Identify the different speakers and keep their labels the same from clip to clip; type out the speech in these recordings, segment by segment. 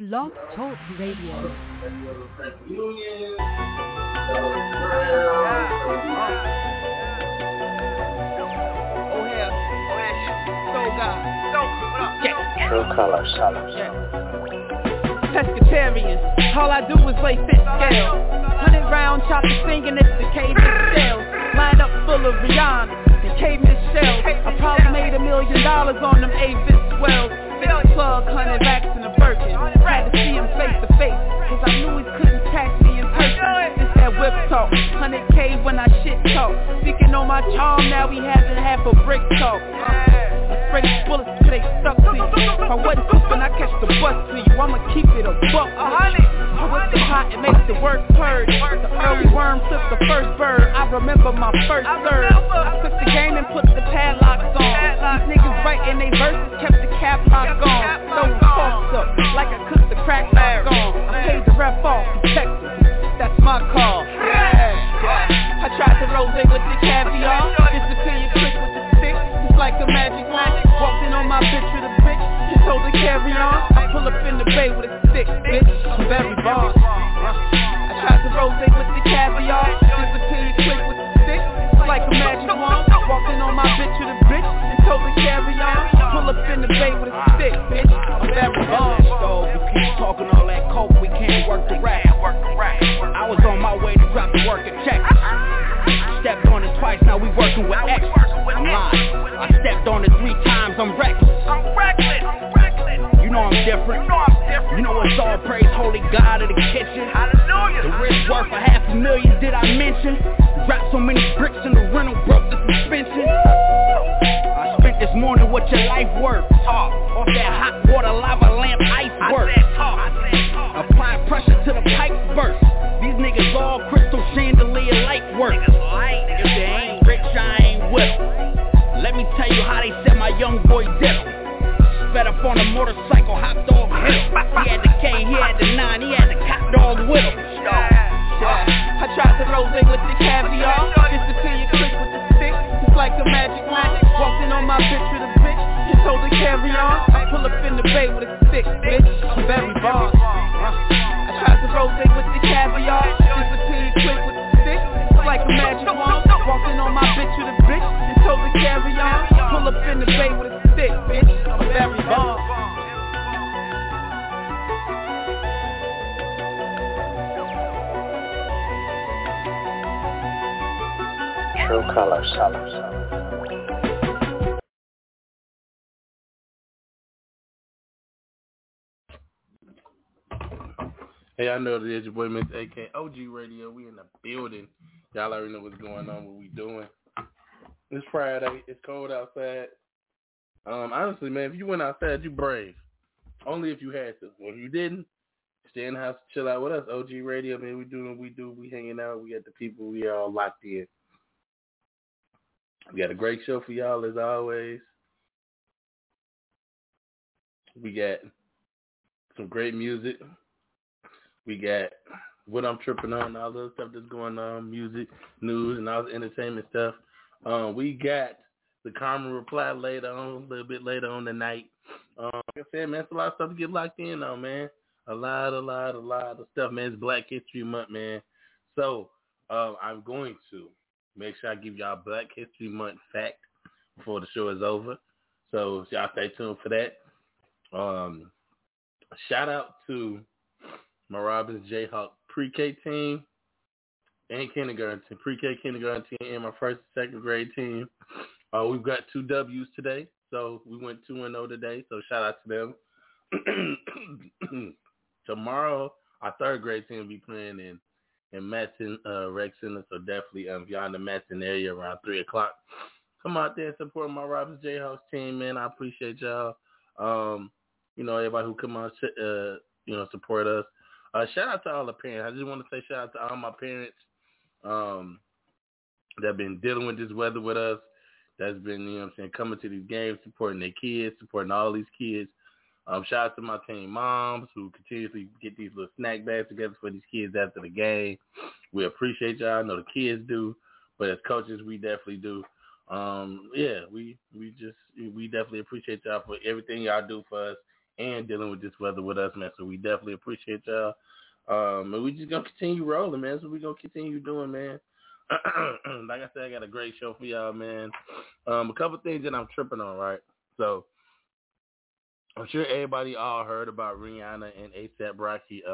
Speaker 1: Blog Talk Radio.
Speaker 2: True colors.
Speaker 3: Pescatarians, all I do is lay fish scales. 100 round chopper singing it's the cadence shells. Line up full of Rihanna and cadence shells. I probably made $1 million on them Avis swells. Fix plug, 100 racks in a Birkin. Had to see him face to face, cause I knew he couldn't catch me in person. This that whip talk, 100K when I shit talk. Speaking on my charm, now we having half a brick talk. Spray bullets till they stuck to you. If I wasn't cooking, I catch the bus to you. I'ma keep it a buck. I whip the hot and make the work purge. The early worm took the first bird. I remember my first third. I took the game and put the padlocks on. These niggas writing they verses kept the cap lock on. Throwing false up like I cooked the crack lock on. I paid the ref off, protect him. That's my call. I tried to rose with the caviar. Disappear quick with the stick. It's like a magic wand. Walked in on my bitch with a bitch. She told her carry on. I pull up in the bay with a stick, bitch. I'm very boss. I tried to rose with the caviar. Disappear quick with the stick. It's like a magic wand. Walked in on my bitch with a bitch. And told her carry on. Pull up in the bay with a stick, bitch. I'm very boss.
Speaker 4: So you keep talking all that coke, we can't work the rap. I was on my way to drop the work and check. Stepped on it twice, now we working with X. I'm lying. I stepped on it 3 times, I'm reckless. You know I'm different. You know it's all praise, holy God of the kitchen. The wrist worth a $500,000, did I mention? Dropped so many bricks in the rental, broke the suspension. I spent this morning what your life worth. Off that hot water, lava lamp, ice work. Apply pressure to the pipes burst. These niggas all crystal chandelier light work. If they ain't rich, I ain't with them. Let me tell you how they said my young boy did them. Sped up on a motorcycle, hot dog hit him. He had the K, he had the 9, he had the cop dog with him.
Speaker 3: I tried to rose with the caviar. Disappear quick with the stick. It's like a magic wand. Walked in on my bitch with a bitch. She told her carry on. I pull up in the bay with a stick, bitch. I'm very boss. I tried to rose with the caviar. Disappear quick with the stick. It's like a magic wand. Walked in on my bitch with a bitch. And told her carry on. Pull up in the bay with a stick, bitch. I'm very boss.
Speaker 2: True colors.
Speaker 5: Hey, I know that it's your boy Mr. AK OG Radio. We in the building. Y'all already know what's going on, what we doing. It's Friday. It's cold outside. Honestly, man, if you went outside, you brave. Only if you had to. If you didn't, stay in the house, chill out with us. OG Radio, man, we doing what we do. We hanging out. We got the people. We are all locked in. We got a great show for y'all as always. We got some great music. We got what I'm tripping on, all the other stuff that's going on, music, news, and all the entertainment stuff. We got the Karma Reply later on, a little bit later on tonight. Like I said, man, it's a lot of stuff to get locked in on, man. A lot of stuff, man. It's Black History Month, man. So I'm going to make sure I give y'all Black History Month fact before the show is over. So y'all stay tuned for that. Shout out to my Robbins Jayhawk pre-K team and kindergarten team, pre-K kindergarten team, and my first and second grade team. We've got 2 W's today, so we went 2-0 today. So shout out to them. Tomorrow, our third grade team will be playing in Matson Rec Center. So definitely, if y'all in the Matson area around 3:00, come out there and support my Robbins Jayhawks team, man. I appreciate y'all. Everybody who come out, support us. Shout out to all the parents. I just want to say shout out to all my parents that have been dealing with this weather with us. That's been, coming to these games, supporting their kids, supporting all these kids. Shout out to my team moms who continuously get these little snack bags together for these kids after the game. We appreciate y'all. I know the kids do, but as coaches, we definitely do. We definitely appreciate y'all for everything y'all do for us and dealing with this weather with us, man. So we definitely appreciate y'all. And we just gonna continue rolling, man. So we gonna continue doing, man. Like I said, I got a great show for y'all, man. A couple things that I'm tripping on, right? So I'm sure everybody all heard about Rihanna and A$AP Rocky.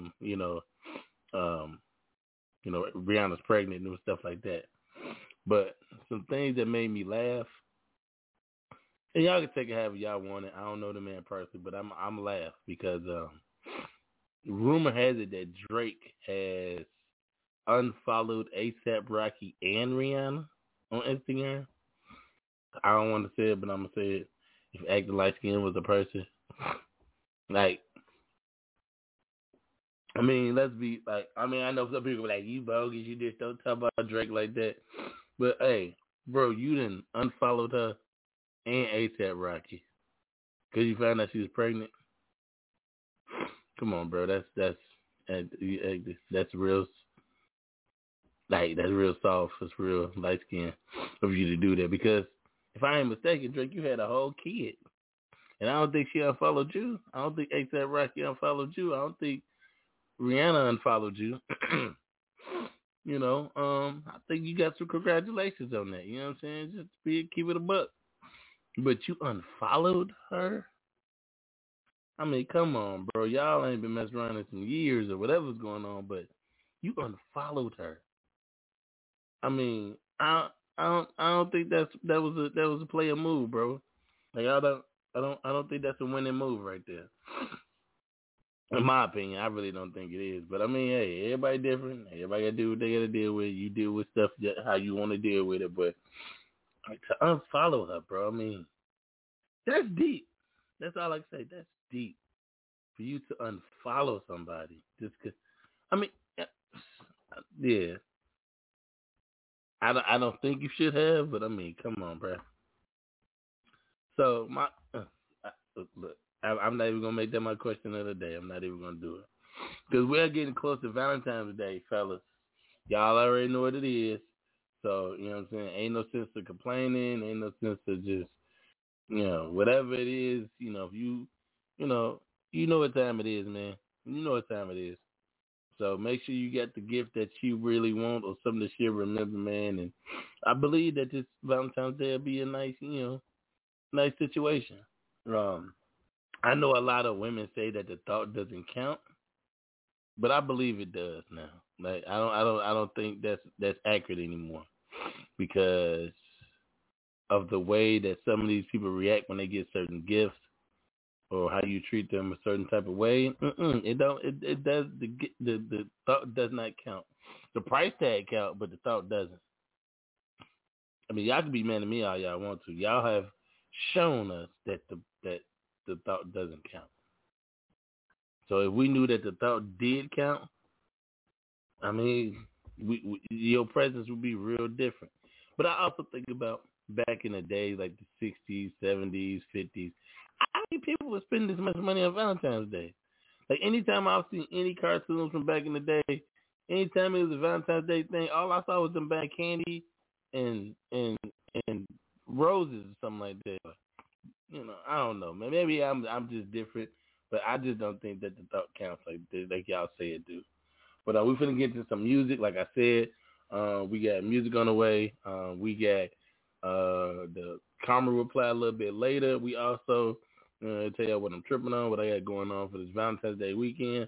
Speaker 5: Rihanna's pregnant and stuff like that. But some things that made me laugh, and y'all can take it however y'all want it. I don't know the man personally, but I'm laugh because rumor has it that Drake has unfollowed A$AP Rocky and Rihanna on Instagram. I don't want to say it, but I'm gonna say it. If acting light skin was a person, like, I mean, let's be like, I know some people are like, you bogus, you just don't talk about Drake like that. But hey, bro, you done unfollowed her and A$AP Rocky because you found out she was pregnant. Come on, bro, that's real. Like, that's real soft. That's real light skin of you to do that. Because if I ain't mistaken, Drake, you had a whole kid. And I don't think she unfollowed you. I don't think A$AP Rocky unfollowed you. I don't think Rihanna unfollowed you. I think you got some congratulations on that. You know what I'm saying? Just keep it a buck. But you unfollowed her? I mean, come on, bro. Y'all ain't been messing around in some years or whatever's going on, but you unfollowed her. I mean, I don't think that was a player move, bro. Like I don't think that's a winning move right there. In my opinion, I really don't think it is. But I mean, hey, everybody different. Everybody gotta do what they gotta deal with. You deal with stuff how you want to deal with it. But like, to unfollow her, bro, I mean, that's deep. That's all I can say. That's deep for you to unfollow somebody just because. I mean, yeah. I don't think you should have, but I mean, come on, bro. So look, I'm not even gonna make that my question of the day. I'm not even gonna do it because we're getting close to Valentine's Day, fellas. Y'all already know what it is. So you know what I'm saying. Ain't no sense of complaining. Ain't no sense of just whatever it is. If you know what time it is, man. You know what time it is. So make sure you get the gift that you really want or something that she'll remember, man. And I believe that this Valentine's Day will be a nice, nice situation. I know a lot of women say that the thought doesn't count, but I believe it does now. Like I don't think that's accurate anymore because of the way that some of these people react when they get certain gifts. Or how you treat them a certain type of way, it does. The thought does not count. The price tag count, but the thought doesn't. I mean, y'all can be mad at me all y'all want to. Y'all have shown us that the thought doesn't count. So if we knew that the thought did count, I mean, your presence would be real different. But I also think about back in the day, like the 60s, 70s, 50s. How many people would spend this much money on Valentine's Day? Like, anytime I've seen any cartoons from back in the day, anytime it was a Valentine's Day thing, all I saw was them buying candy and roses or something like that. I don't know, man. Maybe I'm just different, but I just don't think that the thought counts like y'all say it do. But we're finna get to some music. Like I said, we got music on the way. We got the Karma reply a little bit later. We also tell you what I'm tripping on, what I got going on for this Valentine's Day weekend.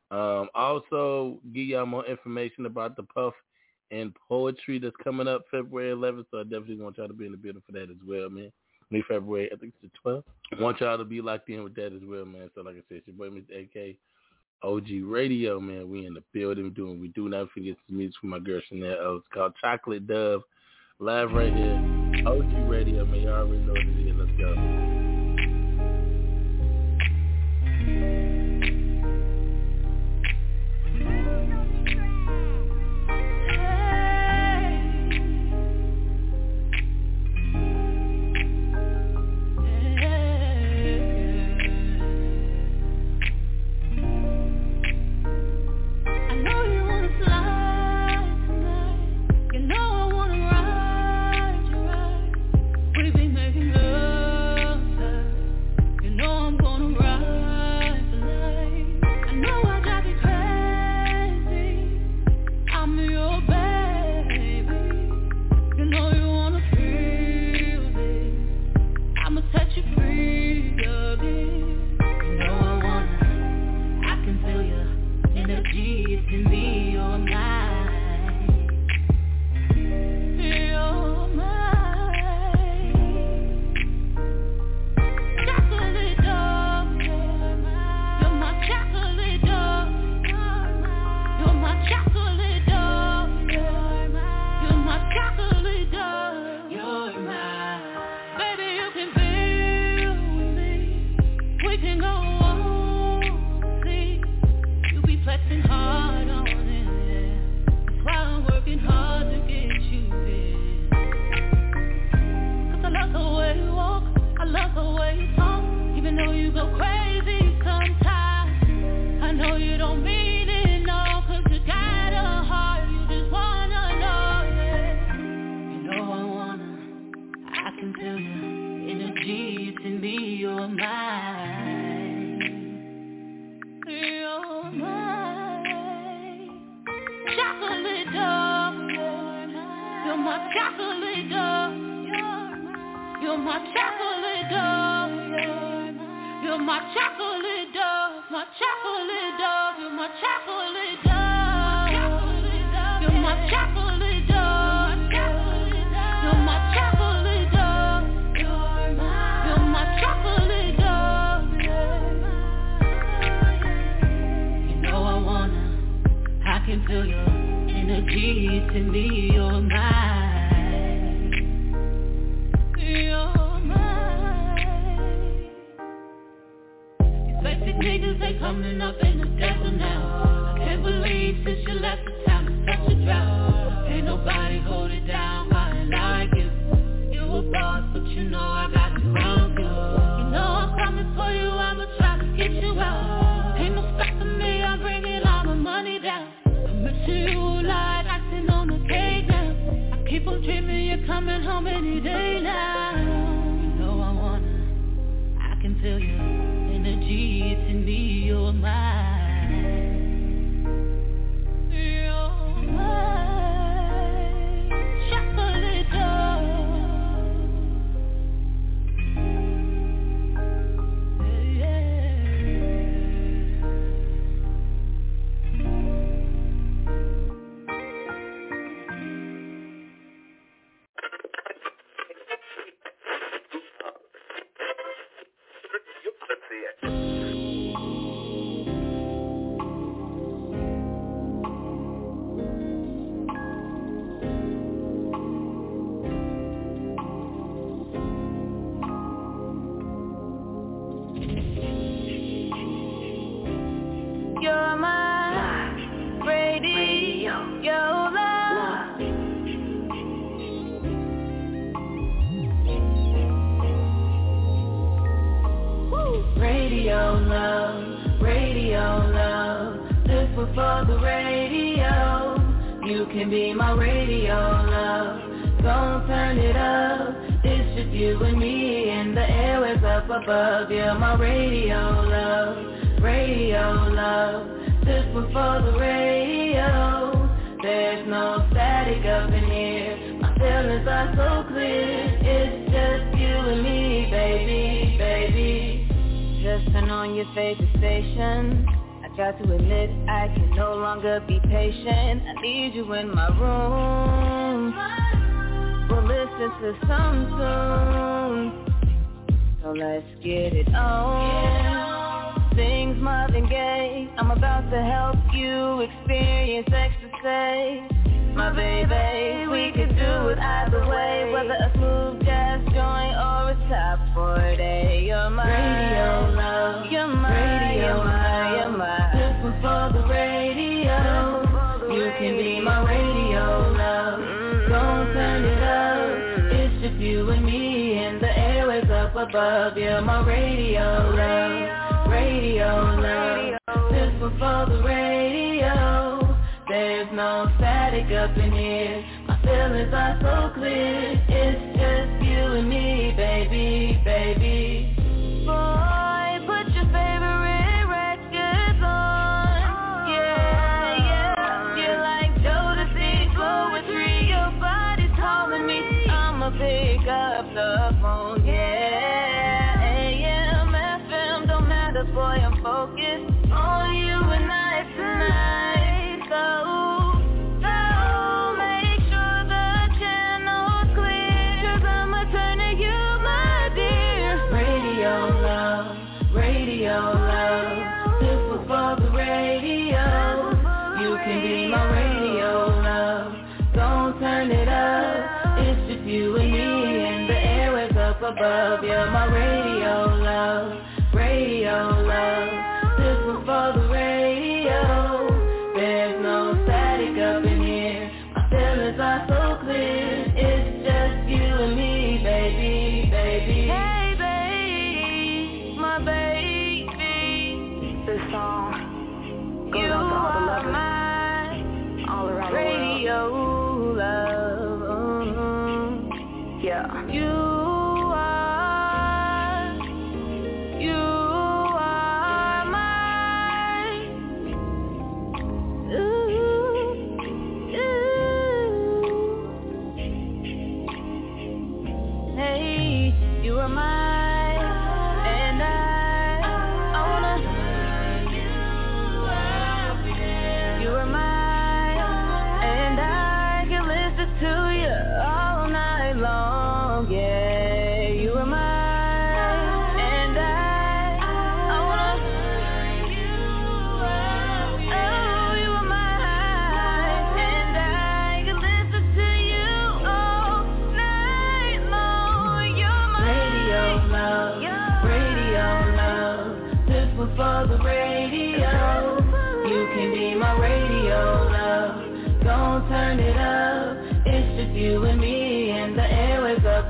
Speaker 5: Also, give y'all more information about the Puff and Poetry that's coming up February 11th. So I definitely want y'all to be in the building for that as well, man. February, I think it's the 12th. I want y'all to be locked in with that as well, man. So like I said, it's your boy, Mr. AK, OG Radio, man. We in the building doing. We do not forget some music from my girl Chanel. It's called Chocolate Dove. Live right here. OG Radio, man. You already know what it is. Let's go.
Speaker 1: know you don't mean it, no, 'cause you got a heart, you just wanna know, yeah. You know I can feel your energy, it's in me, you're mine. You're mine. Chocolate dog, you're my chocolate dog. You're my chocolate dog. You're my chocolate dog. My chocolate dog. You're my chocolate dog. You're my chocolate dog. You're my chocolate dog. You're my chocolate dog. You know I wanna. I can feel your energy, it's in me, you're mine. Niggas ain't coming up in the desert now. I can't believe since you left the town it's such a drought. Ain't nobody hold it down, crying like you. You a boss, but you know I got to round you. You know I'm coming for you, I'ma try to get you out. Ain't no stopping me, I'm bringing all my money down. Commit to you like icing on the cake now. I keep on dreaming you're coming home any day now. You know I wanna, I can feel you. Energy, it's in me, you're mine. You're mine. Chocolate dog.
Speaker 6: For the radio, you can be my radio love. Don't turn it up, it's just you and me and the airwaves up above. You're my radio love, this one for the radio. There's no static up in here, my feelings are so clear. It's just you and me, baby. Just turn on your favorite station. Got to admit I can no longer be patient. I need you in my room. We'll listen to some tunes. So let's get it on. Sings Marvin Gaye. I'm about to help you experience ecstasy. My baby, we could do it either way. Whether a smooth jazz joint or a top 40. You're my radio love. You're my radio love. You're my this one for the radio. You can be my radio love. Don't turn it up. It's just you and me and the airwaves up above. You're my radio love. This one for the radio. There's no static up in here. My feelings are so clear. It's just you and me, baby. Boy, put your favorite records on. Yeah. You're like Jodeci, poetry. Your body's calling me. I'ma pick up the phone. Yeah. AM, FM, don't matter, boy. I'm focused on you and I tonight. So make sure the channel's clear, 'cause I'ma turn to you, my dear. Radio love, this was for the radio. You can be my radio love. Don't turn it up, it's just you and me and the airwaves up above. You're my radio love. This was for the radio. There's no static up in here. My feelings are so clear. It's just you and me, baby. Hey, baby, my baby.
Speaker 7: This song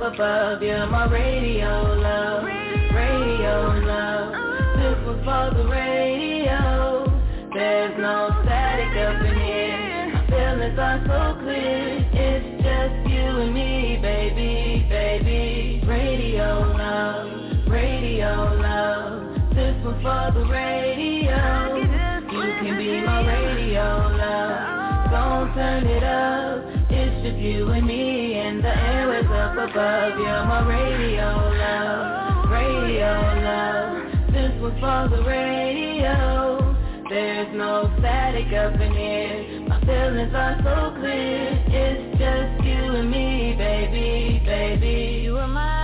Speaker 6: above, you're my radio love. Radio love. This was for the radio. There's no static up in here. My feelings are so clear. It's just you and me, baby, baby. Radio love. Radio love. This one's for the radio. You can be my radio love. Don't turn it up. It's just you and me and the airwaves up above. You're my radio love. Radio love. This one's for the radio. There's no static up in here. My feelings are so clear. It's just you and me, baby, baby. You are mine.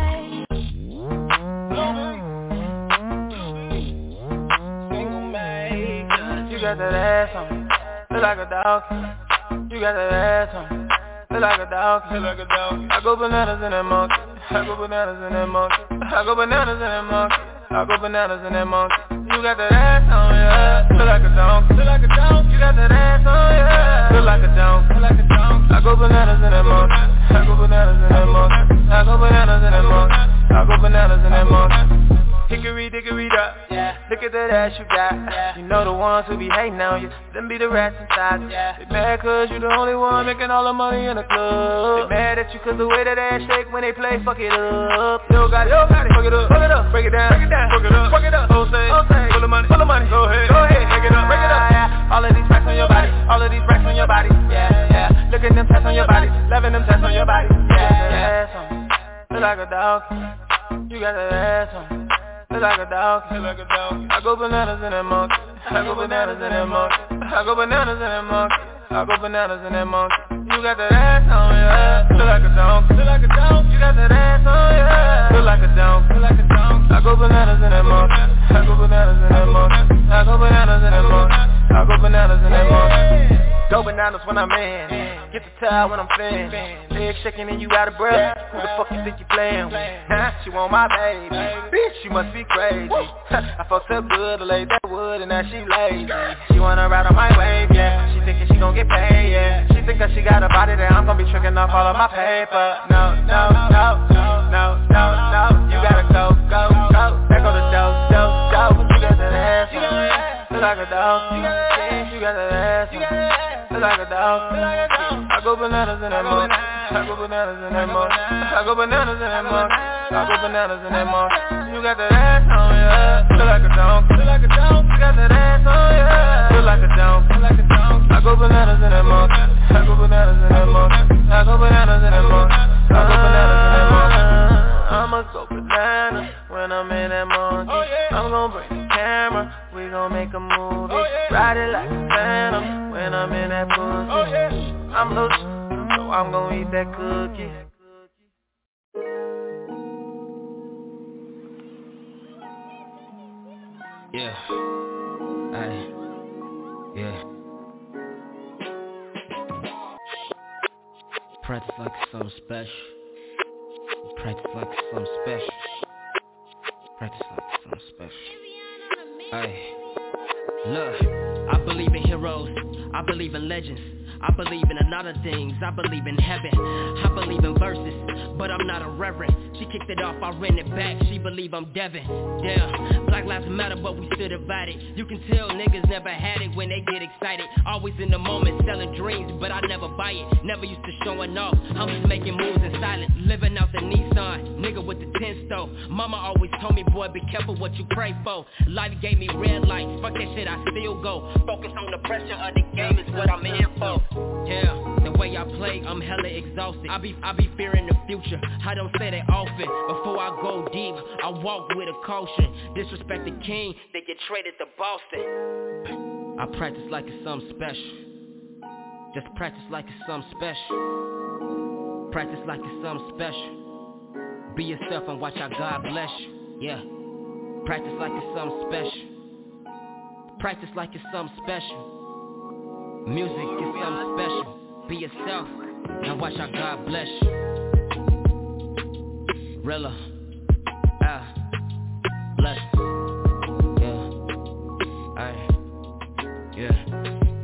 Speaker 7: You got that ass on me, feel like a dog. You got that ass on me, feel like a dog. I go bananas in that monkey. I go bananas in that monkey. I go bananas in that monkey. I go bananas in that monkey. You got that ass on ya, feel like a dog. You got that ass on ya, feel like a dog. I go bananas in that monkey. I go bananas in that monkey. I go bananas in that monkey. I go bananas in that monkey. Hickory dickory dock, yeah. Look at that ass you got, yeah. You know the ones who be hating on you, them be the rats inside you, yeah. They mad cause you the only one making all the money in the club. They mad at you cause the way that ass shake when they play, fuck it up. Yo got it, fuck it up, break it down, fuck it up, wholesale, full of money, go ahead, break it up, yeah. All of these racks on your body, yeah. Look at them tats on your body, loving them tats on your body, yeah. Ass on me, feel like a dog, you got that ass on me. Feel like a dog. I go bananas in that monkey. I go bananas in that monkey. I go bananas in that monkey. I go bananas in that monkey. You got that ass on ya. Feel like a dog. You got that ass on ya. Feel like a dog. I go bananas in that monkey. I go bananas in that monkey. I go bananas in that monkey. I go bananas in that monkey. Go bananas when I'm in. Get the towel when I'm thin. Legs shaking and you out of breath. Who the fuck you think you playing with? She want my baby. Bitch, she must be crazy. I fucked up good, I laid that wood and now she lazy. She wanna ride on my wave, yeah. She thinking she gon' get paid, yeah. She think that she got a body that I'm gon' be tricking off all of my paper. No. You gotta go. There go the dough. You got that ass on. Feel like a dog. You got that ass on. Feel like a dog. I go bananas in that monkey. I go bananas in that monkey. I go bananas in that monkey. I go bananas in that monkey. You got that ass on ya. Feel like a dog. You got that ass on ya. Feel like a dog. I go bananas in that monkey. I go bananas in that monkey. I go bananas in that monkey. I go bananas in that monkey. I'ma go bananas when I'm in that monkey. I'm gon' bring the camera. We gon' make a movie. Ride it like a phantom when I'm in that pussy. I'm loose, so I'm gon' eat that cookie. Yeah.
Speaker 8: Practice like it's something special. Practice like it's something special. Practice like it's something special. Aye. Look, I believe in heroes. I believe in legends. I believe in a lot of things. I believe in heaven. I believe in verses, but I'm not a reverend. She kicked it off, I ran it back. She believe I'm Devin. Damn, Black Lives Matter, but we still divided. You can tell niggas never had it when they get excited. Always in the moment, selling dreams, but I never buy it. Never used to showing off. I'm just making moves in silence, living out the Nissan. Nigga with the 10 stove. Mama always told me, boy, be careful what you pray for. Life gave me red lights. Fuck that shit, I still go. Focus on the pressure of the game is what I'm in for. Yeah, the way I play, I'm hella exhausted. I be fearing the future. I don't say that often. Before I go deep, I walk with a caution. Disrespect the king, they get traded to Boston. I practice like it's something special. Just practice like it's something special. Practice like it's something special. Be yourself and watch how God bless you. Yeah. Practice like it's something special. Practice like it's something special. Music is something special. Be yourself and watch how God bless you. Rilla, bless you. Yeah, aye, yeah,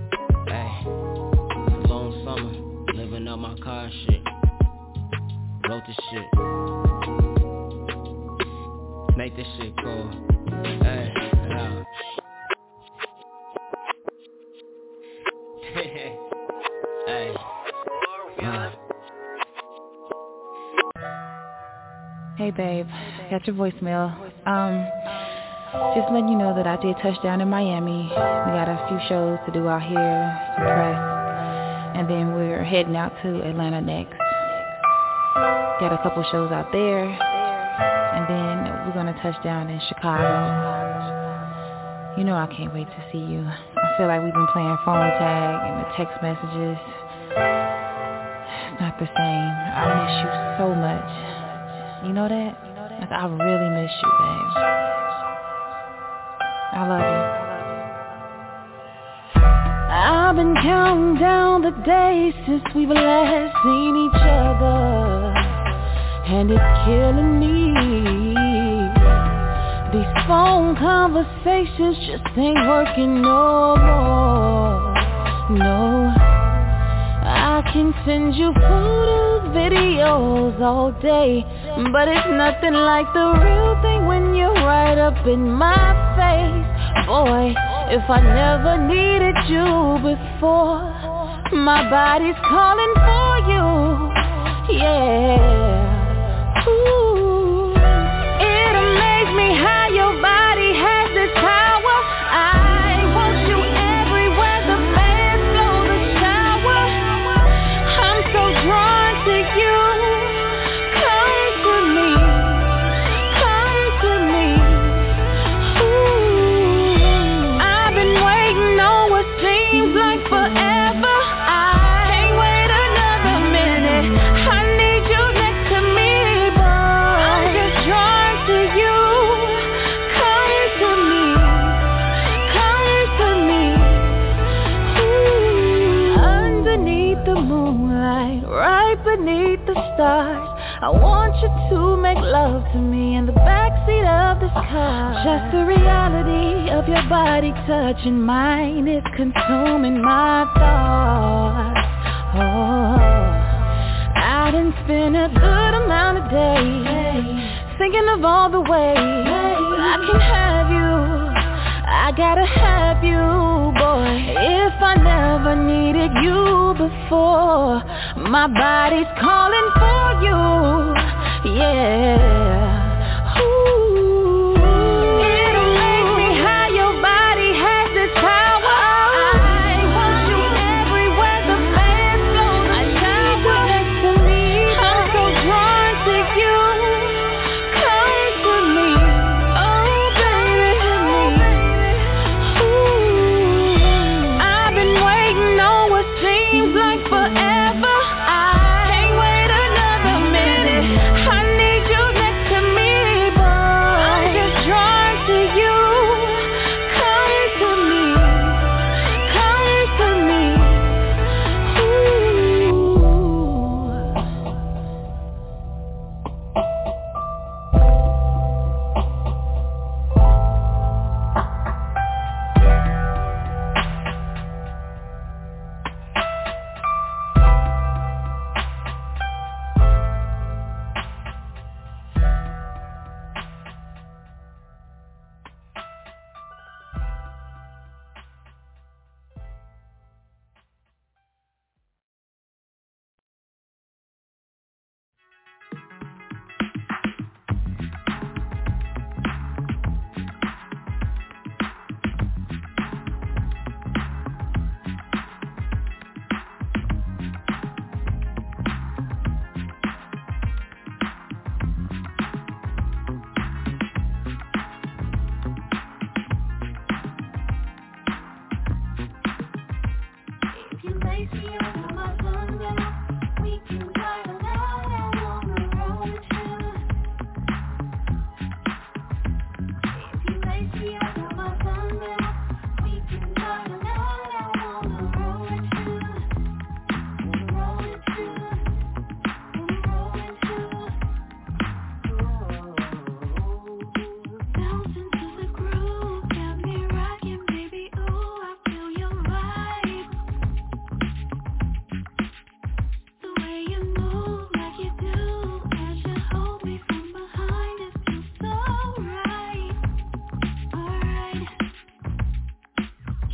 Speaker 8: ayy. It's a long summer, living out my car and shit. Wrote this shit. Make this shit cool. Hey, yeah. Hey.
Speaker 9: Hey babe, got your voicemail. Just letting you know that I did touch down in Miami. We got a few shows to do out here, some press, and then we're heading out to Atlanta next. Got a couple shows out there, and then we're gonna touch down in Chicago. You know I can't wait to see you. I feel like we've been playing phone tag and the text messages. It's not the same. I miss you so much. You know that? Like, I really miss you, babe. I love you. I've been counting down the days since we've last seen each other, and it's killing me. These phone conversations just ain't working no more. No, I can send you photos, videos all day, but it's nothing like the real thing when you're right up in my face. Boy, if I never needed you before, my body's calling for you. Yeah. Ooh. It amazes me how your body has this power. I want you everywhere the fans blow the shower. I'm so drawn to you. Come to me. Come to me. Ooh. I've been waiting on what seems like forever. I can't wait another minute. I need you next to me, boy. I'm just drawn to you. Come to me. Come to me. Ooh. Underneath the moonlight, right beneath the stars, I want you to make love to me in the backseat of this car. Just the reality of your body touching mine is consuming my thoughts. Oh, I done spent a good amount of days thinking of all the ways I can have you. I gotta have you, boy. If I never needed you before, my body's calling for you. Yeah. Ooh. It amazes me how your body has this power. I want you everywhere the fans blow the shower. Next to me, I'm so drawn to you. Come to me. Oh baby. Ooh. I've been waiting on what seems like forever. I can't wait another minute. I need you next to me.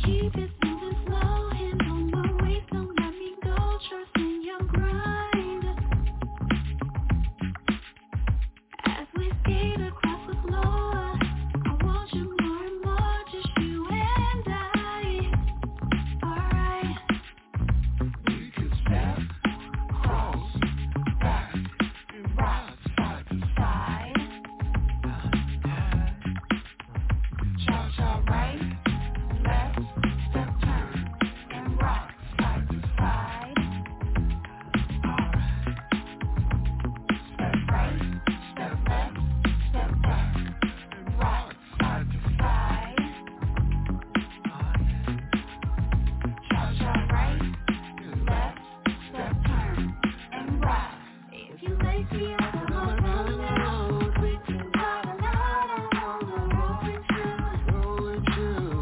Speaker 9: keep it moving slow. Hand on my waist, don't let me go. Trust in your grind. As we skate across the floor, I want you more and more, just you and I. Alright.
Speaker 10: We can step, cross, back, and rock side to side. Cha-cha right, left, step turn, and rock side to side. Alright. Step right, step left, step back, and rock side to side. Cha-cha right, left, step turn, and rock.
Speaker 9: If you lazy, I come around. Quick to ride around, I wanna roll with you.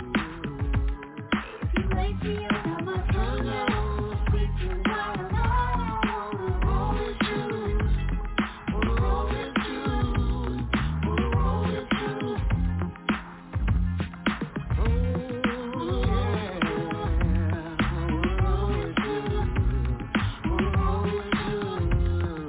Speaker 9: If you lazy, I come around. Quick to ride around, I wanna roll with you. Wanna roll with you. Wanna roll with you. Oh yeah. Wanna roll with you. Wanna roll with you.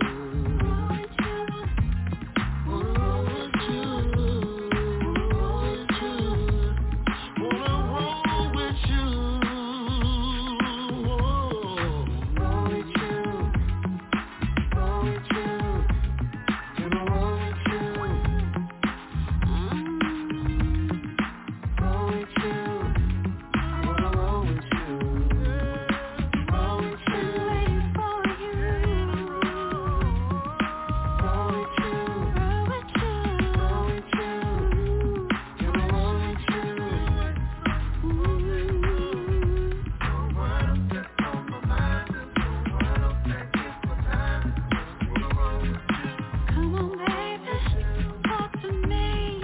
Speaker 9: Come on, baby, talk to me.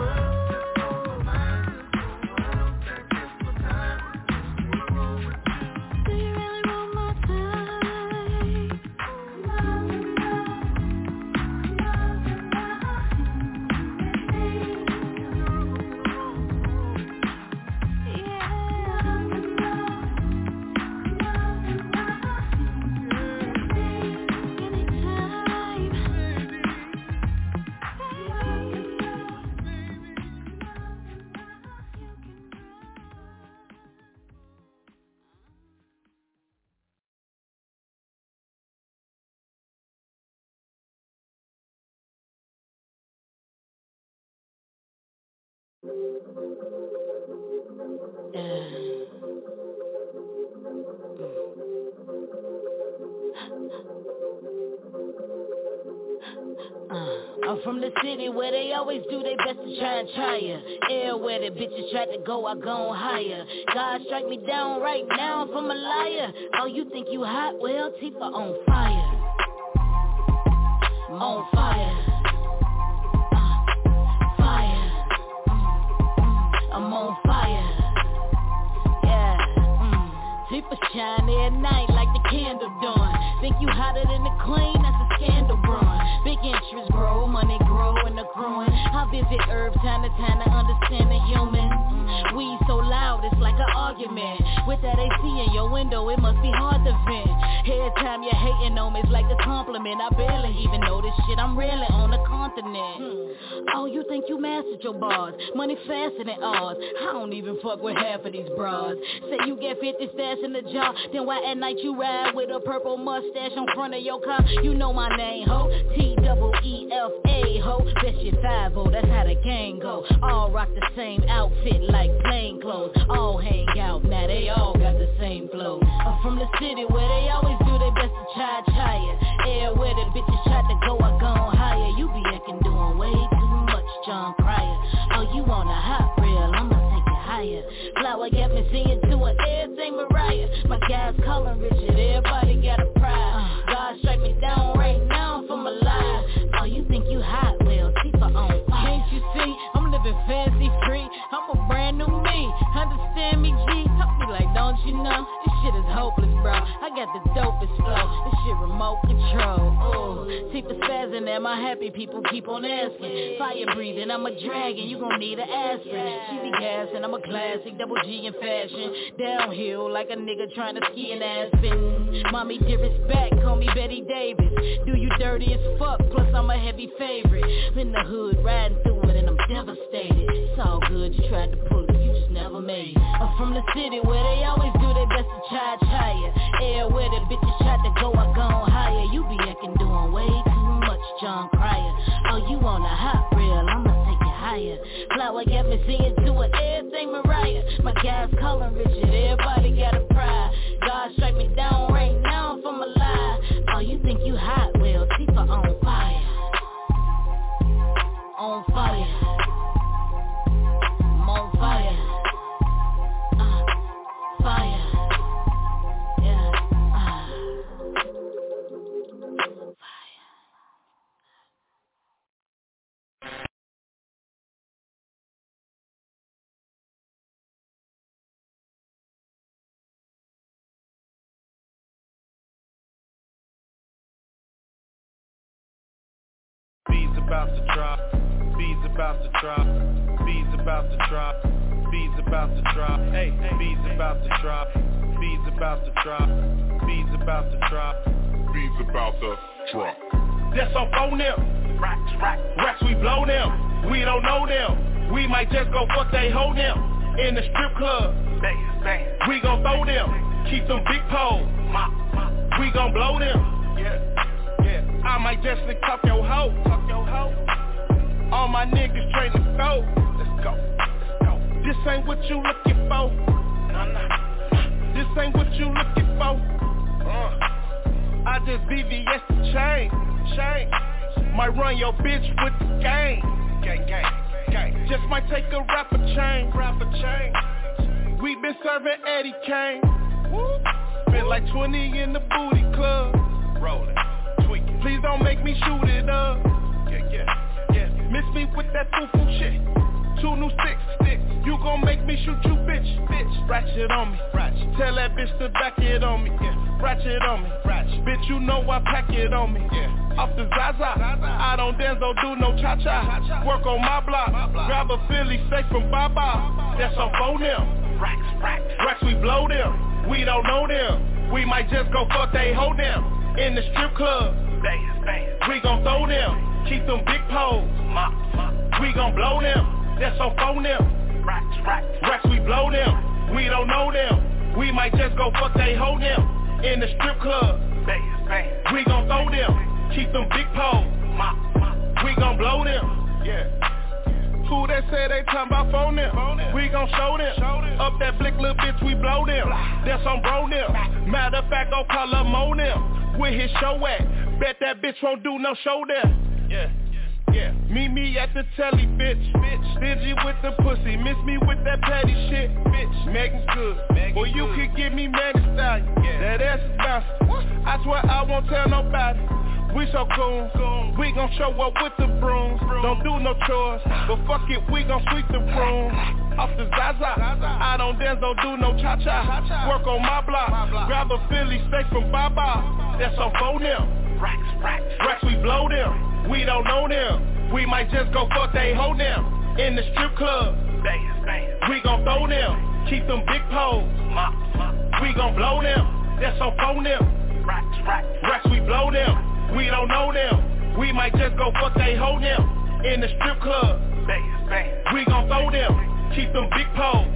Speaker 9: Do you really want my time?
Speaker 8: I'm from the city where they always do their best to try and try ya. Everywhere the bitches try to go, I go higher. God strike me down right now if I'm a liar. Oh, you think you hot? Well, Tifa on fire. On fire. Fire. I'm on fire. Yeah. Tifa shine at night like the candle dawn. Think you hotter than the queen? That's a scandal brewing. Big interest grow, money grow and accruing. I visit Herb time to time to understand the human. We so loud, it's like an argument. With that AC in your window, it must be hard to vent. Every time you're hating on me, it's like a compliment. I barely even know this shit, I'm really on the continent. Oh, you think you mastered your bars? Money faster than ours. I don't even fuck with half of these bras. Say you get 50 stash in the jar, then why at night you ride with a purple mustache on front of your car? You know my name, ho. T-double-E-F-A, ho. Best shit 5-0, that's how the gang go. All rock the same outfit like plain clothes. All hang out, now they all got the same flow. I'm from the city where they always do their best to try it. Everywhere the bitches try to go, I gone higher. You be acting doing way too much, John Cryer. Oh, you on a hot reel, I'ma take it higher. Flower got me singing to her, everything Mariah. My guys calling Richard, everybody got a pride. God strike me down right now if I'm alive. Oh, you think you hot? Well, Tifa on fire. Can't you see? I'm living fancy free. I'm a brand new me. Understand me, G? Help me like, don't you know? This shit is hopeless, bro. I got the dopest flow. This shit remote control. Ooh.
Speaker 11: teeth is spazzing and my happy people keep on asking. Fire breathing, I'm a dragon, you gon' need an aspirin. She be gassing, I'm a classic, double G in fashion. Downhill like a nigga trying to ski in Aspen. Mommy dearest back, call me Betty Davis. Do you dirty as fuck, plus I'm a heavy favorite. In the hood, riding through it and I'm devastated. It's all good, you tried to pull it, you just never made it. I'm from the city where they always do their best to charge higher. Air where the bitches tried to go, I gone higher. You be acting doing way too much, John Cryer. Oh, you on a hot reel, I'ma take it higher. Flower got me singing to her, everything Mariah. My guys calling Richard, everybody got a pride. God strike me down right now from a lie. Oh, you think you hot, well, Tifa on fire. On fire. I'm on fire. Fire. Yeah.
Speaker 12: Bees about to drop, bees about to drop, bees about to drop, bees about to drop, hey, bees about to drop, bees about to drop, bees about to drop, bees about to drop. That's on phone them, racks we blow them, we don't know them, we might just go fuck they hoe them, in the strip club, we gon' throw them, keep them big poles, we gon' blow them, yeah. I might just lick up your hoe. All my niggas train to go. Let's go. This ain't what you looking for. This ain't what you looking for. I just VVS the chain. Might run your bitch with the gang. Just might take a rapper chain. We been serving Eddie Kane. Spent like 20 in the booty club. Rolling. Please don't make me shoot it up. Yeah. Miss me with that foo-foo shit. 2 new sticks. You gon' make me shoot you, bitch. Ratchet on me. Tell that bitch to back it on me. Yeah. Ratchet on me. Bitch, you know I pack it on me. Yeah. Off the Zaza. I don't dance, don't do no cha-cha. Work on my block. Grab a Philly safe from Baba. That's on phone them. Racks we blow them. We don't know them. We might just go fuck they hoe them. In the strip club, we gon' throw them, keep them big poles, we gon' blow them, that's on phone them, racks we blow them, we don't know them, we might just go fuck they hoe them, in the strip club, we gon' throw them, keep them big poles, we gon' blow them, yeah. Who that say they talking about phone them? We gon' show them. Up that blick little bitch, we blow them. That's on bro them. Matter of fact, go call up Mo them. Where his show at? Bet that bitch won't do no show there. Yeah. Meet me at the telly, bitch. Stingy with the pussy. Miss me with that petty shit, bitch. Megan's good. Or you could give me Megan style. That ass is bouncing. I swear I won't tell nobody. We so cool, we gon' show up with the brooms. Don't do no chores, but fuck it, we gon' sweep the room. Off the Zaza, I don't dance, don't do no cha-cha. Work on my block, grab a Philly steak from Baba. That's on phone them. Racks we blow them, we don't know them. We might just go fuck they hoe them. In the strip club, we gon' throw them, keep them big poles. We gon' blow them, that's on phone them. Racks we blow them. We don't know them. We might just go fuck they hoe them. In the strip club, we gon' throw them, keep them big poles.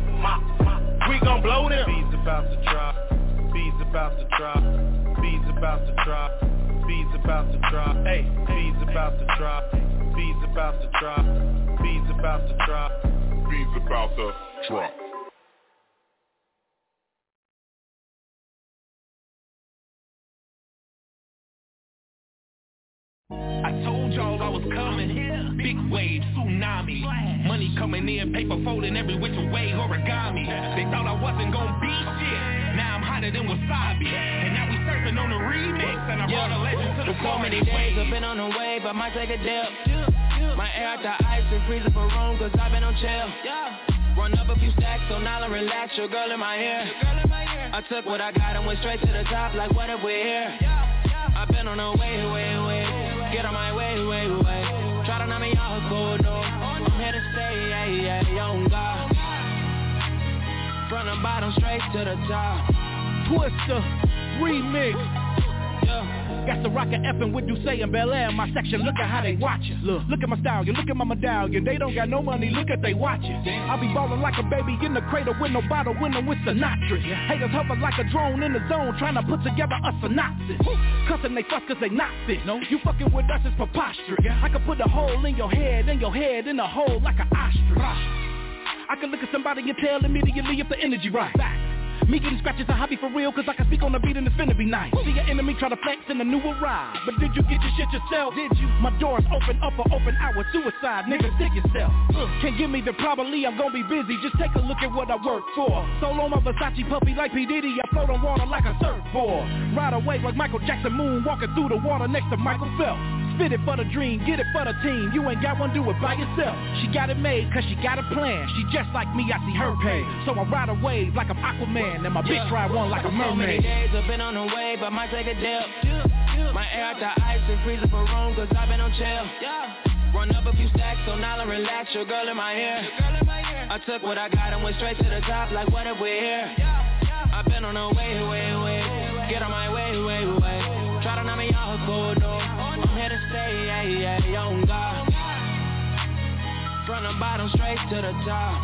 Speaker 12: We gon' blow them. Bees about to drop. Bees about to drop. Bees about to drop. Bees about to drop. Hey, bees about to drop. Bees about to drop. Bees about to drop. Bees about to drop.
Speaker 13: I told y'all I was coming, big wave, tsunami, money coming in, paper folding every which way, origami. They thought I wasn't gonna be shit, now I'm hotter than wasabi, and now we surfing on the remix, and I brought a legend to the
Speaker 11: so many days I've been on the wave, I might take a dip. My air out the ice and freeze up a room, cause I've been on chill. Run up a few stacks, so now I relax, your girl in my ear. I took what I got and went straight to the top, like what if we're here? I've been on the way.
Speaker 14: Get on my way, try to knock me off, go no. I'm here to stay, young God. From the bottom straight to the top.
Speaker 4: Twister remix.
Speaker 14: Yeah.
Speaker 4: Got the rocket effing with Duce and Bel Air in my section. Look at how they watch us. Look at my stallion, look at my medallion. They don't got no money, look at they watches. I be ballin' like a baby in the cradle with no bottle, winning with Sinatra. Haters hover like a drone in the zone, trying to put together a synopsis. Cussing they fuss cause they not fit. No, you fucking with us is preposterous. I could put a hole in your head in a hole like an ostrich. I can look at somebody and tell immediately if the energy right. Me getting scratches a hobby for real, cause I can speak on the beat and it's finna be nice. See your enemy try to flex in a new ride, but did you get your shit yourself? Did you? My doors open up for open hour suicide, nigga stick yourself. Can't give me the probably, I'm gonna be busy, just take a look at what I work for. Solo my Versace puppy like P. Diddy, I float on water like a surfboard. Ride away like Michael Jackson moon, walking through the water next to Michael Phelps. Spit it for the dream, get it for the team, you ain't got one, do it by yourself. She got it made cause she got a plan, she just like me, I see her pain. So I ride a wave like I'm Aquaman, and my bitch ride one like a mermaid.
Speaker 14: So many days I've been on the way, but might take a dip. My air out the ice and freezing for room, cause I've been on chill. Run up a few stacks, so now I relax, your girl in my ear. I took what I got and went straight to the top, like what if we're here? I've been on the way, get on my way, try to knock me off, go no. I'm here to stay, young God. From the bottom straight to the top.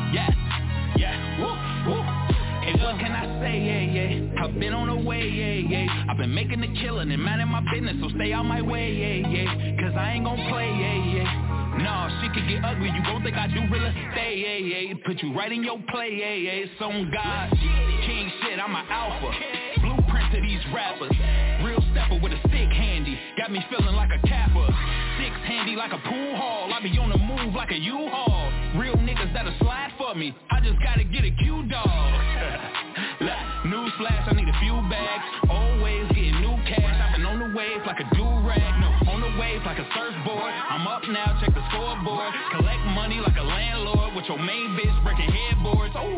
Speaker 13: Yeah, woo. And what can I say, I've been on the way, I've been making the killing and minding my business, so stay out my way, cause I ain't gon' play, Nah, shit could get ugly, you gon' think I do real estate, Put you right in your play, It's on God. King shit, I'm an alpha. Blueprint to these rappers. Real stepper with a stick handy. Got me feeling like a capper. Six handy like a pool hall. I be on the move like a U-Haul. Real niggas that'll slide for me. I just gotta get a Q-Dog. Newsflash, I need a few bags. Always getting new cash. I've been on the wave like a do-rag. No, on the wave like a surfboard. I'm up now, check the scoreboard. Collect money like a landlord. With your main bitch breaking headboards. Ooh.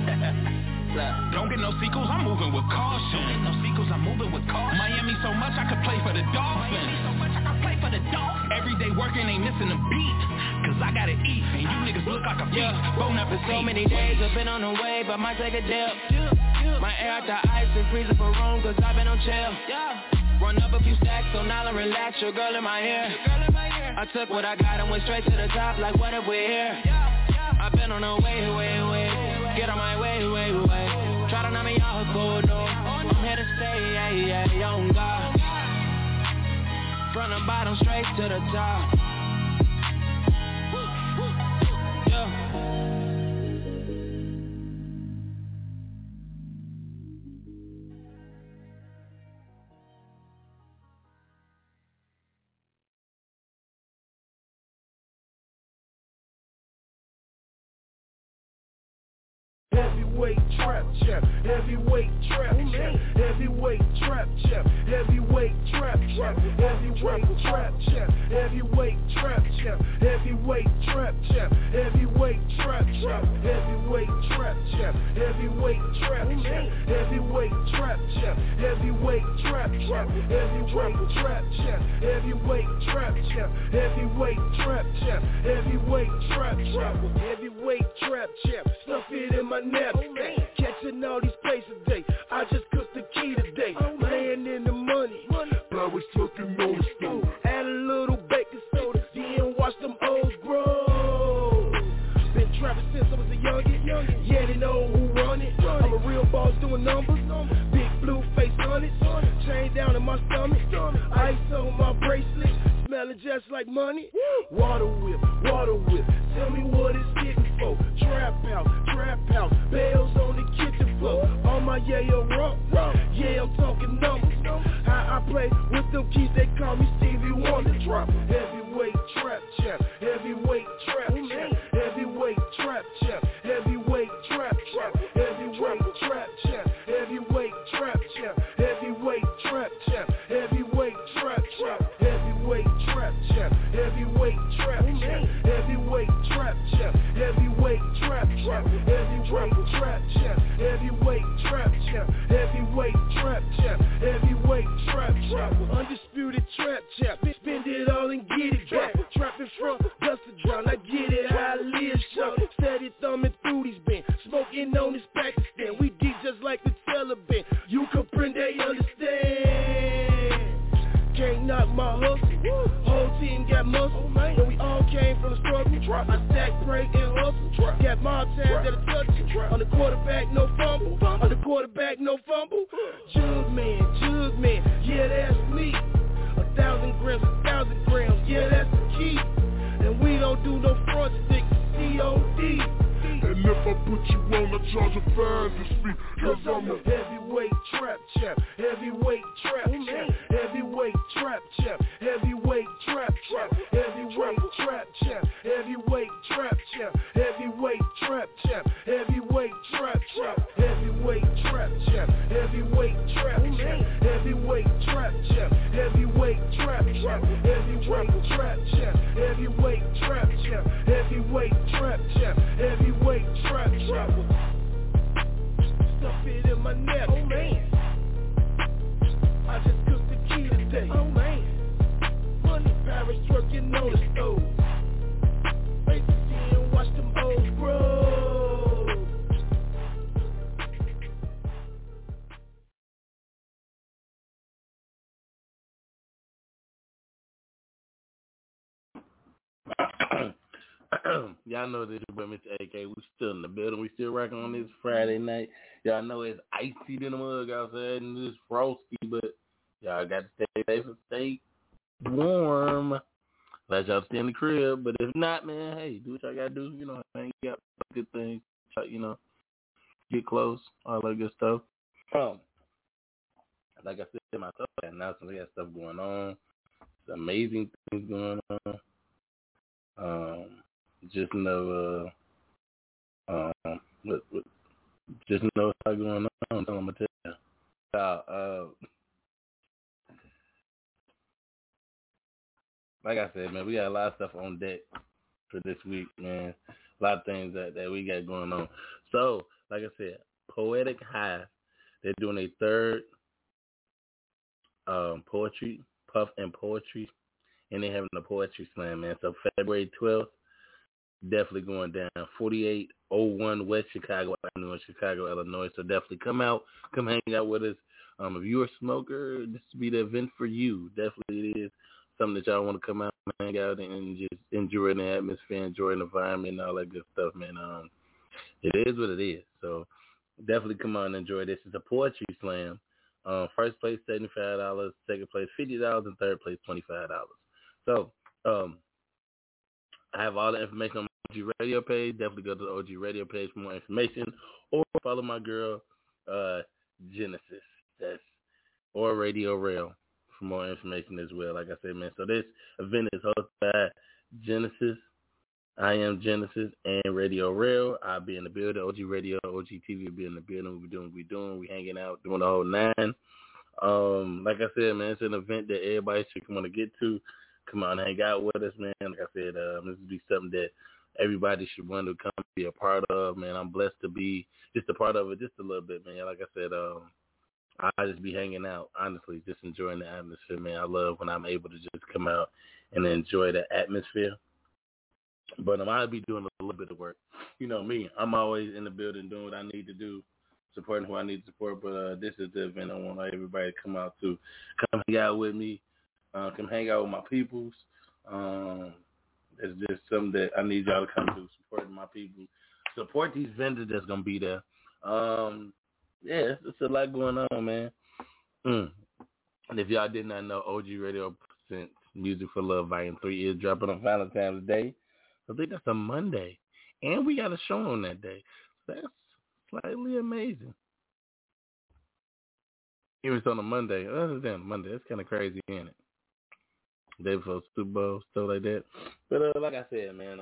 Speaker 13: Don't get no sequels, I'm moving with caution. Miami so much I could play for the Dolphins. Every day working ain't missing a beat, cause I gotta eat, and you niggas look like a beast. Bone up and
Speaker 14: so many days I've been on the way, but might take a dip. My air out the ice and freezing for room, cause I've been on chill. Run up a few stacks, so now I relax, your girl in my ear. I took what I got and went straight to the top, like what if we're here? I've been on the way, get on my way, try to knock me off, go no. I'm here to stay, young God. From the bottom straight to the top.
Speaker 15: Heavyweight trap champ, heavyweight trap champ, heavyweight trap champ, heavyweight trap champ, heavyweight trap champ, heavyweight trap champ, heavyweight trap champ, heavyweight trap champ, heavyweight trap champ, heavyweight trap champ, heavyweight trap champ, heavyweight trap champ, heavyweight trap champ, heavyweight trap champ, heavyweight trap champ, heavyweight trap champ, heavyweight trap champ, stuff it in my knapsack, catching all these plays today. I just cooked the key today, laying in the money. Powers talking on the stove. Add a little baking soda, then watch them O's grow. Been trapping since I was a youngin'. Yeah, they know who run it. I'm a real boss doing numbers. Big blue face on it. Chain down in my stomach. Ice on my bracelet. Smelling just like money. Water whip. Tell me what it's hitting for. Trap house. Bells on the kitchen floor. On my yayo rump. Yeah, I'm talking numbers. How I play with them keys, they call me Stevie Wonder. Drop heavyweight trap champ. Heavyweight trap champ. Heavyweight trap champ. Heavyweight trap champ. Heavyweight trap champ. Heavyweight trap champ. Heavyweight trap champ. Heavyweight trap champ. Heavyweight trap champ. Heavyweight trap champ. Heavyweight trap champ. Heavyweight trap champ. Heavyweight trap champ. Heavyweight trap champ. Heavyweight trap champ. Heavyweight trap champ. Undisputed trap champ. Spin don't expect to stand. We deep just like the Taliban. You comprende, understand. Can't knock my hustle. Whole team got muscle. And we all came from the struggle. I stack, pray, and hustle. Got mob times that'll touch you. On the quarterback, no fumble. On the quarterback, no fumble. Jug man, yeah, that's me. 1,000 grams, yeah, that's the key. And we don't do no front sticks, COD.
Speaker 10: And if I put you on, I charge a finder's fee.
Speaker 15: Cause I'm a heavyweight trap chap. Heavyweight trap chap. Heavyweight trap chap. Heavyweight trap chap. Heavyweight trap chap. Heavyweight trap chap. Heavyweight trap chap. Heavyweight trap chap. Heavyweight trap chap. Heavyweight trap chap. Heavyweight trap chap. Heavyweight trap chap. Heavyweight trap chap. Heavyweight trap chap. Heavyweight trap chap. Heavyweight trap chap. Stuff it in my neck. Oh man. I just cooked the key today. Oh man. Money Paris twerking on the stove. Face the tea and watch them old grow.
Speaker 5: Y'all know this, but Mr. AK, we still in the building. We still rocking on this Friday night. Y'all know it's icy in the mug outside and it's frosty, but y'all got to stay safe and stay warm. Let y'all stay in the crib, but if not, man, hey, do what y'all got to do. You know, man, you got good things, you know, get close, all that good stuff. Like I said, myself, announcing we got stuff going on. It's amazing things going on. Just know, just know what's going on. I'm gonna tell you. Like I said, man, we got a lot of stuff on deck for this week, man. A lot of things that we got going on. So, like I said, Poetic Hive, they're doing a third poetry, puff and poetry, and they're having a poetry slam, man. So February 12th, definitely going down. 4801 West Chicago Avenue in Chicago, Illinois. So definitely come out, come hang out with us. If you're a smoker, this will be the event for you. Definitely it is something that y'all want to come out and hang out and just enjoy the atmosphere, enjoy the environment and all that good stuff, man. It is what it is. So definitely come on and enjoy this. It's a poetry slam. First place, $75. Second place, $50. And third place, $25. So I have all the information on my OG Radio page. Definitely go to the OG Radio page for more information, or follow my girl Genesis, or Radio Rail for more information as well. Like I said, man. So this event is hosted by Genesis. I am Genesis and Radio Rail. I'll be in the building. OG Radio, OG TV will be in the building. We'll be doing what we're doing. We hanging out, doing the whole nine. Like I said, man, it's an event that everybody should want to get to. Come on, hang out with us, man. Like I said, this will be something that everybody should want to come be a part of, man. I'm blessed to be just a part of it just a little bit, man. Like I said, I just be hanging out, honestly, just enjoying the atmosphere, man. I love when I'm able to just come out and enjoy the atmosphere. But I'll be doing a little bit of work. You know me, I'm always in the building doing what I need to do, supporting who I need to support. But this is the event I want everybody to come out to. Come hang out with me. Come hang out with my peoples. It's just something that I need y'all to come to, supporting my people. Support these vendors that's going to be there. Yeah, it's a lot going on, man. And if y'all did not know, OG Radio presents Music for Love Volume 3 is dropping on Valentine's Day. I think that's a Monday. And we got a show on that day. That's slightly amazing. Even if it's on a Monday. Other than Monday, that's kind of crazy, isn't it? Day before Super Bowl, stuff like that. But like I said, man,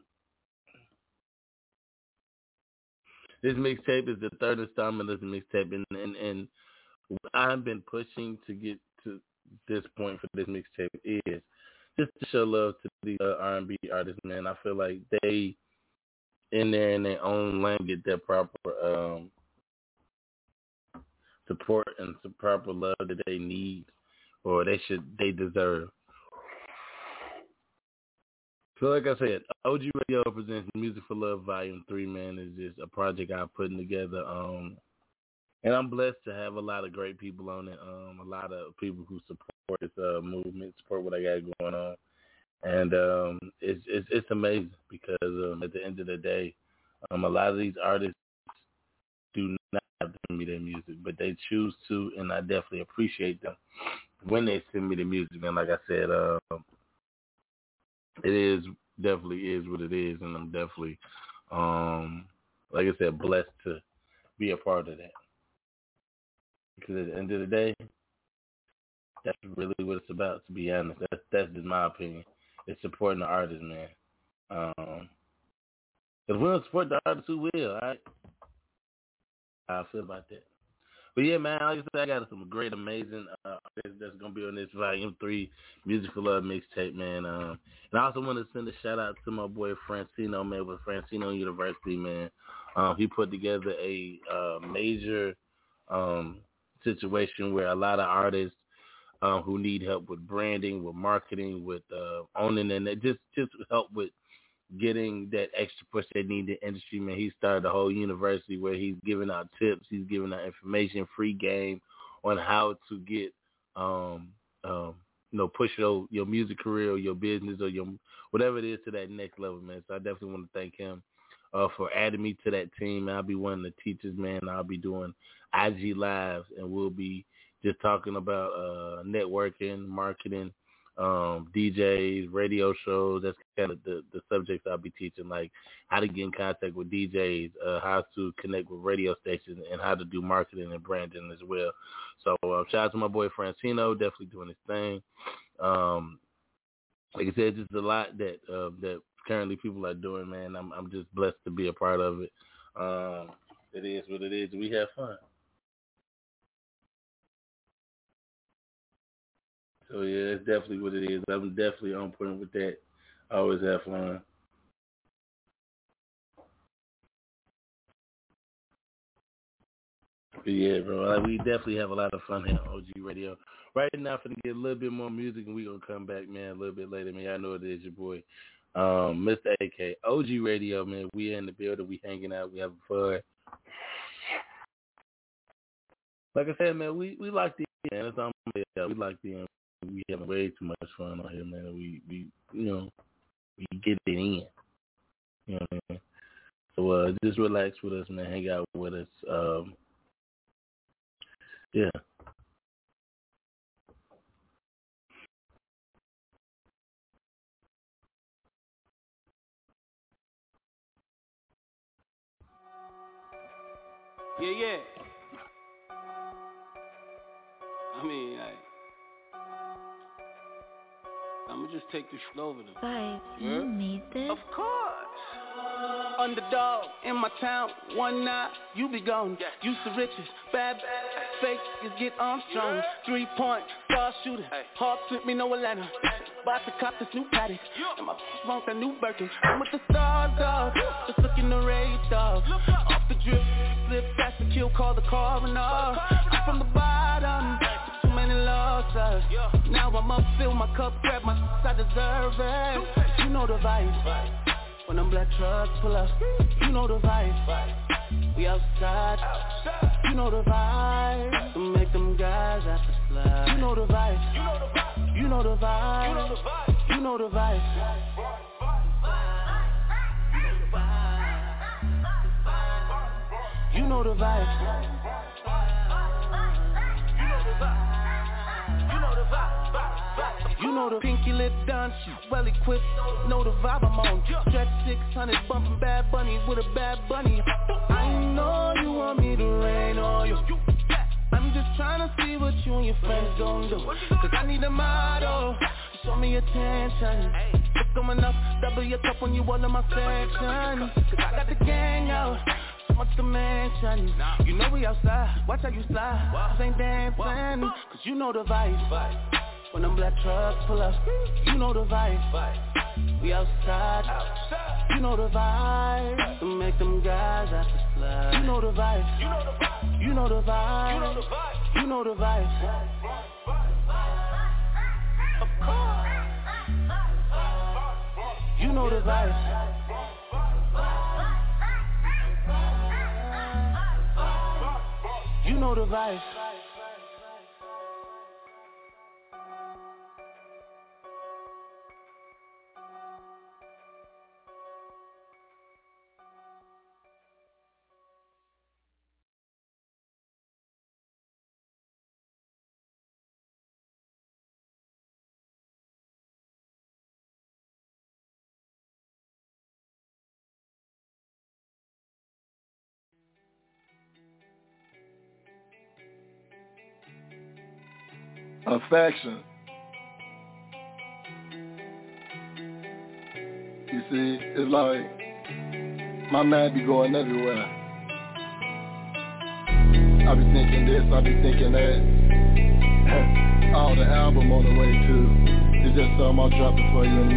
Speaker 5: this mixtape is the third installment of the mixtape, and I've been pushing to get to this point for this mixtape is just to show love to these R&B artists, man. I feel like they, in their own lane, get that proper support and some proper love that they need or they deserve. So like I said, OG Radio presents Music for Love Volume 3, man. Is just a project I'm putting together. And I'm blessed to have a lot of great people on it. A lot of people who support this movement, support what I got going on. And it's amazing because at the end of the day, a lot of these artists do not have to send me their music, but they choose to, and I definitely appreciate them when they send me the music. And like I said, it definitely is what it is, and I'm definitely, like I said, blessed to be a part of that. Because at the end of the day, that's really what it's about, to be honest. That's just my opinion. It's supporting the artist, man. If we don't support the artist, who will, all right? How I feel about that. But yeah, man, like I said, I got some great, amazing artists that's going to be on this Volume 3 Music for Love mixtape, man. And I also want to send a shout-out to my boy Francino, man, with Francino University, man. He put together a major situation where a lot of artists who need help with branding, with marketing, with owning, and just help with getting that extra push they need in the industry, man. He started a whole university where he's giving out tips, he's giving out information, free game on how to get, push your music career or your business or your whatever it is to that next level, man. So I definitely want to thank him for adding me to that team. I'll be one of the teachers, man. I'll be doing IG Lives, and we'll be just talking about networking, marketing, DJs, radio shows. That's kind of the subjects I'll be teaching, like how to get in contact with DJs, how to connect with radio stations, and how to do marketing and branding as well. So shout out to my boy Francino, definitely doing his thing. Like I said, just a lot that currently people are doing, man. I'm just blessed to be a part of it. It is what it is. We have fun. So yeah, that's definitely what it is. I'm definitely on point with that. I always have fun. But yeah, bro, we definitely have a lot of fun here on OG Radio. Right now, I'm going to get a little bit more music, and we're going to come back, man, a little bit later, man. I know it is your boy, Mr. AK. OG Radio, man. We in the building. We hanging out. We having fun. Like I said, man, we like the end. That's all I'm saying. We like the end. We having way too much fun on here, man. We get it in. You know what I mean? So just relax with us, man. Hang out with us. Yeah.
Speaker 16: Yeah. I mean, I'm gonna just take this shit over them.
Speaker 9: Vibes, you need this?
Speaker 16: Of course. Underdog in my town, one night, you be gone. Used to riches, bad, fake, is get Armstrong. 3-point, star shooter, hard flip me no Atlanta. About to cop this new paddock, and my smoke a new Birkin. I'm with the stars, dog, just looking the radar. Off the drip, slip, that's the kill, call the coroner. I'm from the bottom, too many losses. Now I'm up, fill my cup, grab my I deserve it. You know the vibe. When them black trucks pull up, you know the vibe. We outside, you know the vibe. To make them guys have to slide. You know the vibe. You know the vibe. You know the vibe. You know the vibe. You know the pinky lip done, well equipped, know the vibe I'm on. Stretch 600, bumping Bad Bunny with a Bad Bunny. I know you want me to rain on you. I'm just trying to see what you and your friends gon' do. Cause I need a model, show me attention. It's coming up, double your cup when you all in my section. Cause I got the gang out, so much to mention. You know we outside, watch how you slide. This ain't dancing, cause you know the vibe. When them black trucks pull up, you know the vibe. We outside, you know the vibe. To make them guys have to slide. You know the vibe. You know the vibe. You know the vibe. Of course. You know the vibe. You know the vibe.
Speaker 17: Affection. You see, it's like my mind be going everywhere. I be thinking this, I be thinking that. All the album on the way too. It's just something I'll drop it for you in the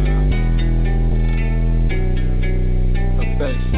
Speaker 17: meantime. Affection.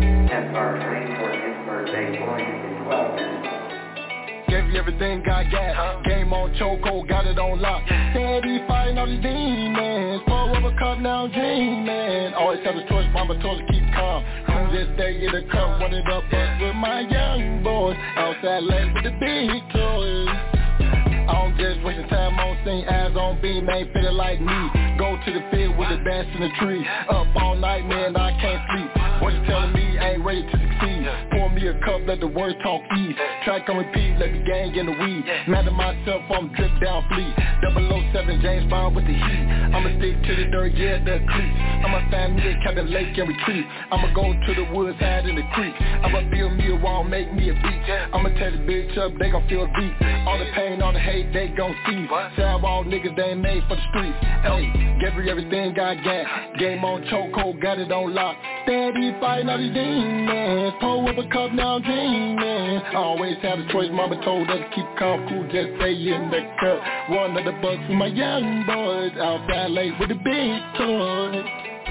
Speaker 17: Gave you everything I got. Game on chokehold, got it on lock. Steady fighting all these demons. Pour up a cup now, dreaming. Always have a choice, mama told to keep calm. Who just stay in the cup, run it up with my young boys. Outside late with the big toys. I don't just wasting time on scene, eyes on beam, ain't feeling like me. Go to the field with the bass in the tree. Up all night, man, I can't sleep. What you telling me, I ain't ready to succeed. Pour me a cup, let the words talk ease. Track on repeat, let the gang in the weed. Mad at myself, I'm drip down fleet. 007, James Bond with the heat. I'ma stick to the dirt, yeah, the creeps. I'ma find me a cabin lake and retreat. I'ma go to the woods, hide in the creek. I'ma build me a wall, make me a beach. I'ma tear the bitch up, they gon' feel deep. All the pain, all the hate, they gon' see. Sidewalk niggas, they ain't made for the streets. Hey, gave you everything I got. Game on chokehold, got it on lock. Steady fighting all these demons. Pour up a cup, now I'm dreaming. I always have a choice, mama told us to keep calm, cool, just stay in the cup. One of the bucks for my young boys. Outside late with the big toys.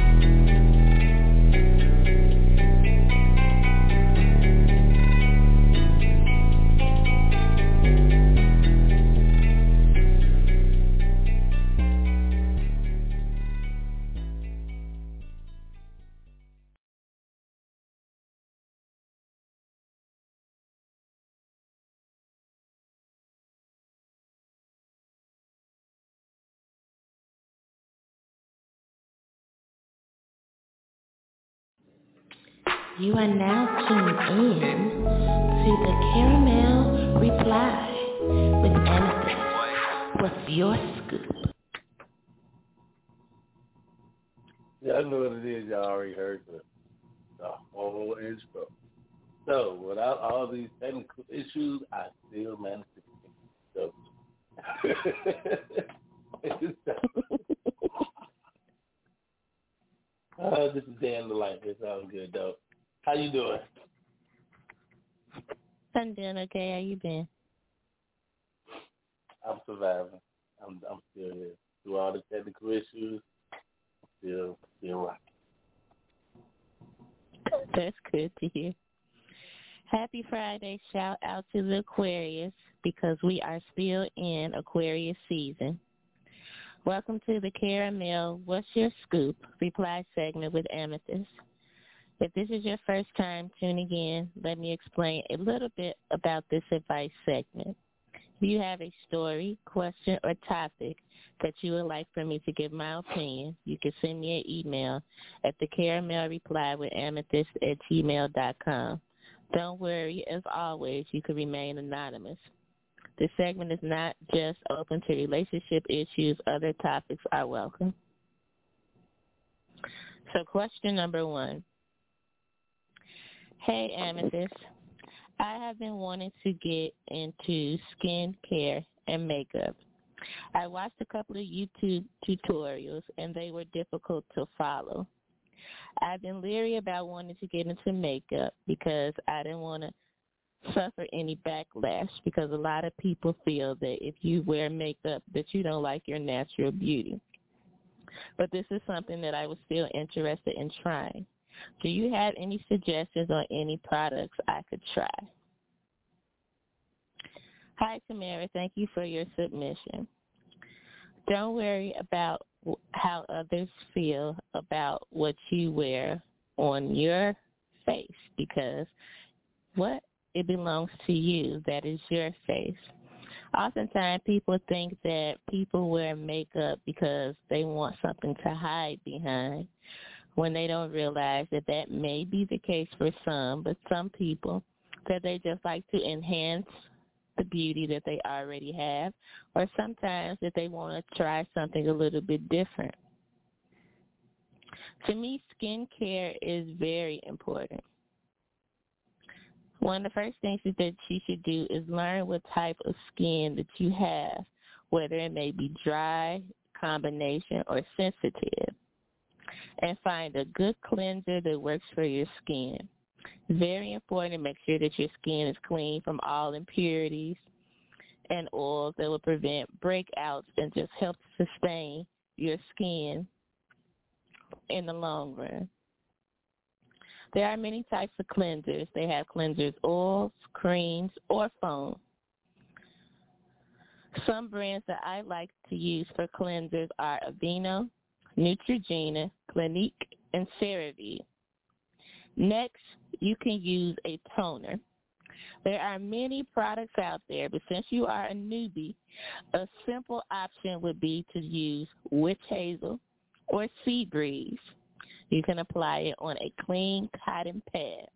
Speaker 18: You are now tuned in to the Caramel Reply with Amethyst. What's your scoop?
Speaker 5: Yeah, I know what it is. Y'all already heard the whole intro. So, without all these technical issues, I still managed to get so. This is Dan the Light. It sounds good, though. How you doing?
Speaker 18: I'm doing okay. How you been?
Speaker 5: I'm surviving. I'm still here. Through all the technical issues, still rocking.
Speaker 18: That's good to hear. Happy Friday. Shout out to the Aquarius because we are still in Aquarius season. Welcome to the Caramel What's Your Scoop reply segment with Amethyst. If this is your first time tuning in, let me explain a little bit about this advice segment. If you have a story, question, or topic that you would like for me to give my opinion, you can send me an email at thecaramelreply@amethyst@gmail.com. Don't worry, as always, you can remain anonymous. This segment is not just open to relationship issues. Other topics are welcome. So question number 1. Hey, Amethyst. I have been wanting to get into skin care and makeup. I watched a couple of YouTube tutorials, and they were difficult to follow. I've been leery about wanting to get into makeup because I didn't want to suffer any backlash because a lot of people feel that if you wear makeup that you don't like your natural beauty. But this is something that I was still interested in trying. Do you have any suggestions on any products I could try? Hi, Tamara. Thank you for your submission. Don't worry about how others feel about what you wear on your face, because it belongs to you. That is your face. Oftentimes people think that people wear makeup because they want something to hide behind, when they don't realize that may be the case for some, but some people that they just like to enhance the beauty that they already have, or sometimes that they want to try something a little bit different. To me, skincare is very important. One of the first things that you should do is learn what type of skin that you have, whether it may be dry, combination, or sensitive, and find a good cleanser that works for your skin. Very important to make sure that your skin is clean from all impurities and oils that will prevent breakouts and just help sustain your skin in the long run. There are many types of cleansers. They have cleansers, oils, creams, or foam. Some brands that I like to use for cleansers are Aveeno, Neutrogena, Clinique, and CeraVe. Next, you can use a toner. There are many products out there, but since you are a newbie, a simple option would be to use witch hazel or sea breeze. You can apply it on a clean cotton pad.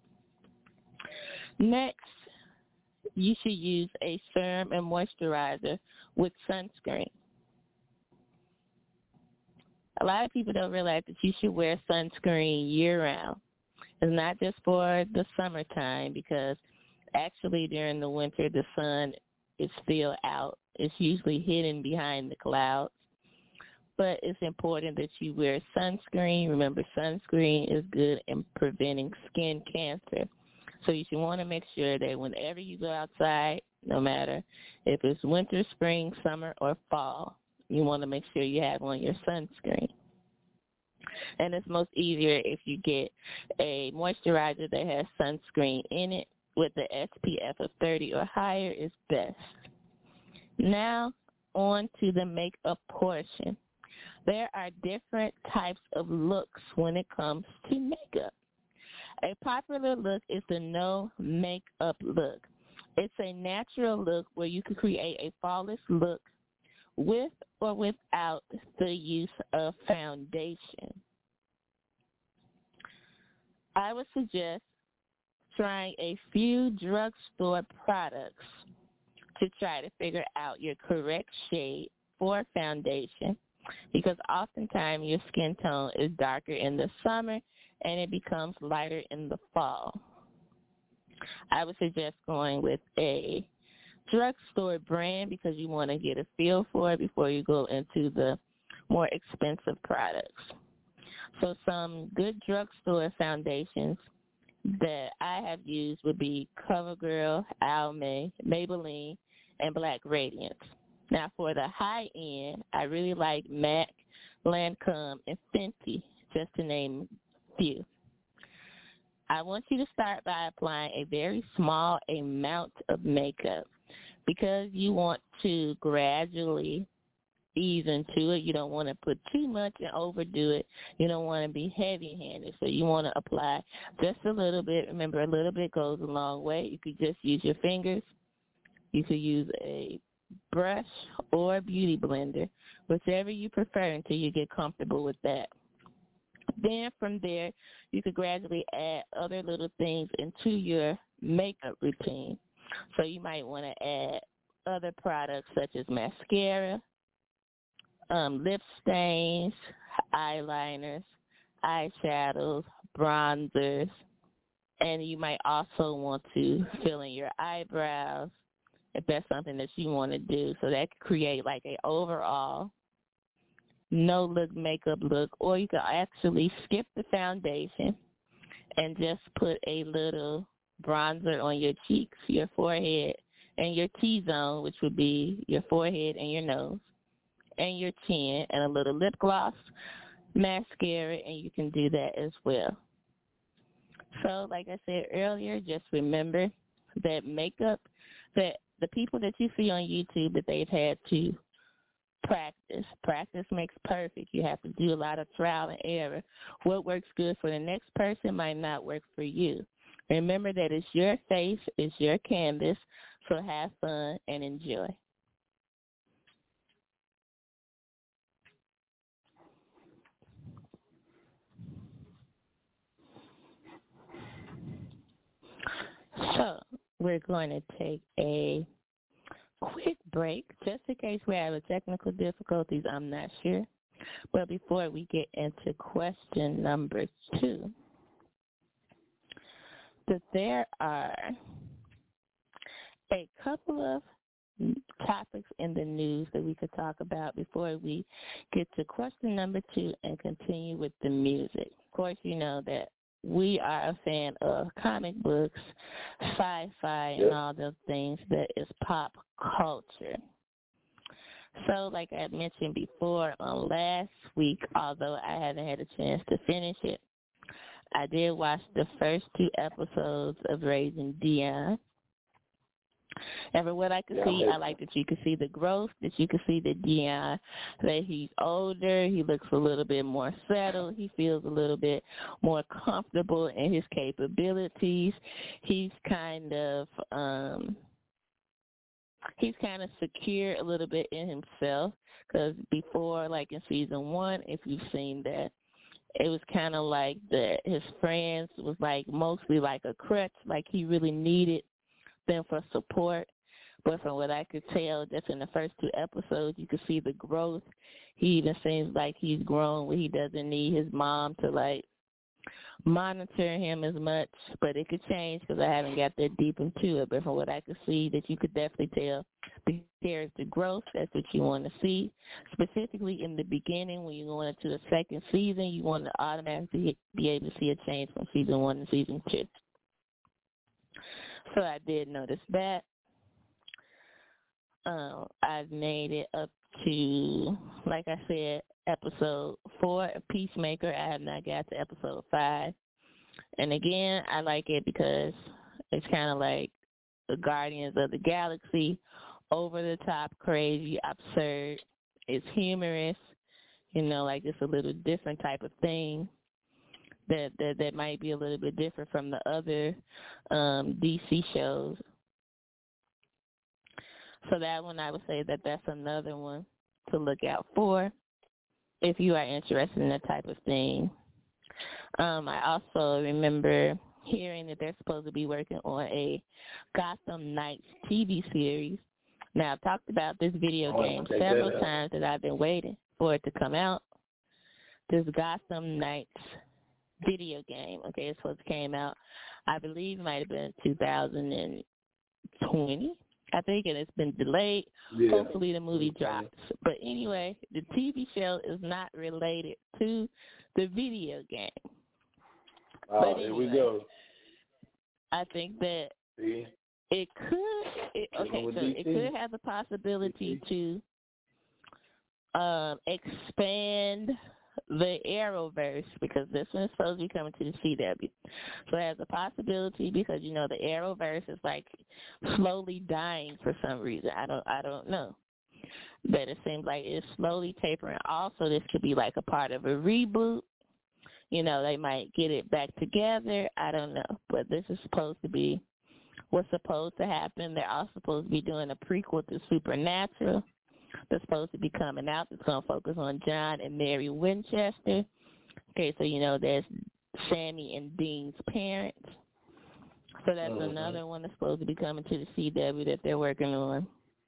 Speaker 18: Next, you should use a serum and moisturizer with sunscreen. A lot of people don't realize that you should wear sunscreen year-round. It's not just for the summertime, because actually during the winter the sun is still out. It's usually hidden behind the clouds. But it's important that you wear sunscreen. Remember, sunscreen is good in preventing skin cancer. So you should want to make sure that whenever you go outside, no matter if it's winter, spring, summer, or fall, you want to make sure you have on your sunscreen. And it's most easier if you get a moisturizer that has sunscreen in it with the SPF of 30 or higher is best. Now, on to the makeup portion. There are different types of looks when it comes to makeup. A popular look is the no makeup look. It's a natural look where you can create a flawless look with or without the use of foundation. I would suggest trying a few drugstore products to try to figure out your correct shade for foundation, because oftentimes your skin tone is darker in the summer and it becomes lighter in the fall. I would suggest going with a drugstore brand because you want to get a feel for it before you go into the more expensive products. So some good drugstore foundations that I have used would be CoverGirl, Almay, Maybelline, and Black Radiance. Now for the high end, I really like MAC, Lancome, and Fenty, just to name a few. I want you to start by applying a very small amount of makeup because you want to gradually ease into it. You don't want to put too much and overdo it. You don't want to be heavy-handed, so you want to apply just a little bit. Remember, a little bit goes a long way. You could just use your fingers. You could use a brush or a beauty blender, whichever you prefer until you get comfortable with that. Then from there, you could gradually add other little things into your makeup routine. So you might want to add other products such as mascara, lip stains, eyeliners, eyeshadows, bronzers, and you might also want to fill in your eyebrows if that's something that you want to do. So that could create like a overall no-look makeup look, or you could actually skip the foundation and just put a little bronzer on your cheeks, your forehead, and your T-zone, which would be your forehead and your nose, and your chin, and a little lip gloss, mascara, and you can do that as well. So like I said earlier, just remember that makeup, that the people that you see on YouTube that they've had to practice. Practice makes perfect. You have to do a lot of trial and error. What works good for the next person might not work for you. Remember that it's your face, it's your canvas, so have fun and enjoy. So we're going to take a quick break just in case we have technical difficulties. I'm not sure. But before we get into question number 2, that there are a couple of topics in the news that we could talk about before we get to question number 2 and continue with the music. Of course, you know that we are a fan of comic books, sci-fi, and all those things that is pop culture. So like I mentioned before on last week, although I haven't had a chance to finish it, I did watch the first 2 episodes of Raising Dion. And from what I could see, I like that you could see the growth, that you could see that Dion, that he's older, he looks a little bit more settled, he feels a little bit more comfortable in his capabilities. He's kind of secure a little bit in himself, because before, like in season 1, if you've seen that, it was kind of like that his friends was like mostly like a crutch, like he really needed them for support. But from what I could tell, just in the first 2 episodes, you could see the growth. He even seems like he's grown where he doesn't need his mom to like monitor him as much. But it could change because I haven't got that deep into it. But from what I could see, that you could definitely tell there's the growth. That's what you want to see. Specifically in the beginning, when you go into the second season, you want to automatically be able to see a change from season 1 to season 2. So I did notice that. I've made it up to, like I said, episode 4 of Peacemaker. I have not got to episode 5. And again, I like it because it's kind of like the Guardians of the Galaxy, over the top, crazy, absurd. It's humorous, you know, like it's a little different type of thing. That might be a little bit different from the other DC shows. So that one, I would say that that's another one to look out for if you are interested in that type of thing. I also remember hearing that they're supposed to be working on a Gotham Knights TV series. Now, I've talked about this video game several times that I've been waiting for it to come out. This Gotham Knights video game, okay, it's supposed to came out, I believe it might have been 2020, I think, and it's been delayed. Yeah. Hopefully the movie drops. But anyway, the TV show is not related to the video game.
Speaker 19: Oh,
Speaker 18: but anyway,
Speaker 19: here we go.
Speaker 18: I think that it could have the possibility to expand the Arrowverse, because this one is supposed to be coming to the CW. So it has a possibility, because you know the Arrowverse is like slowly dying for some reason. I don't know. But it seems like it's slowly tapering off, so this could be like a part of a reboot. You know, they might get it back together. I don't know. But this is supposed to be what's supposed to happen. They're also supposed to be doing a prequel to Supernatural that's supposed to be coming out. It's going to focus on John and Mary Winchester. Okay, so you know there's Sammy and Dean's parents. So that's another one that's supposed to be coming to the CW that they're working on.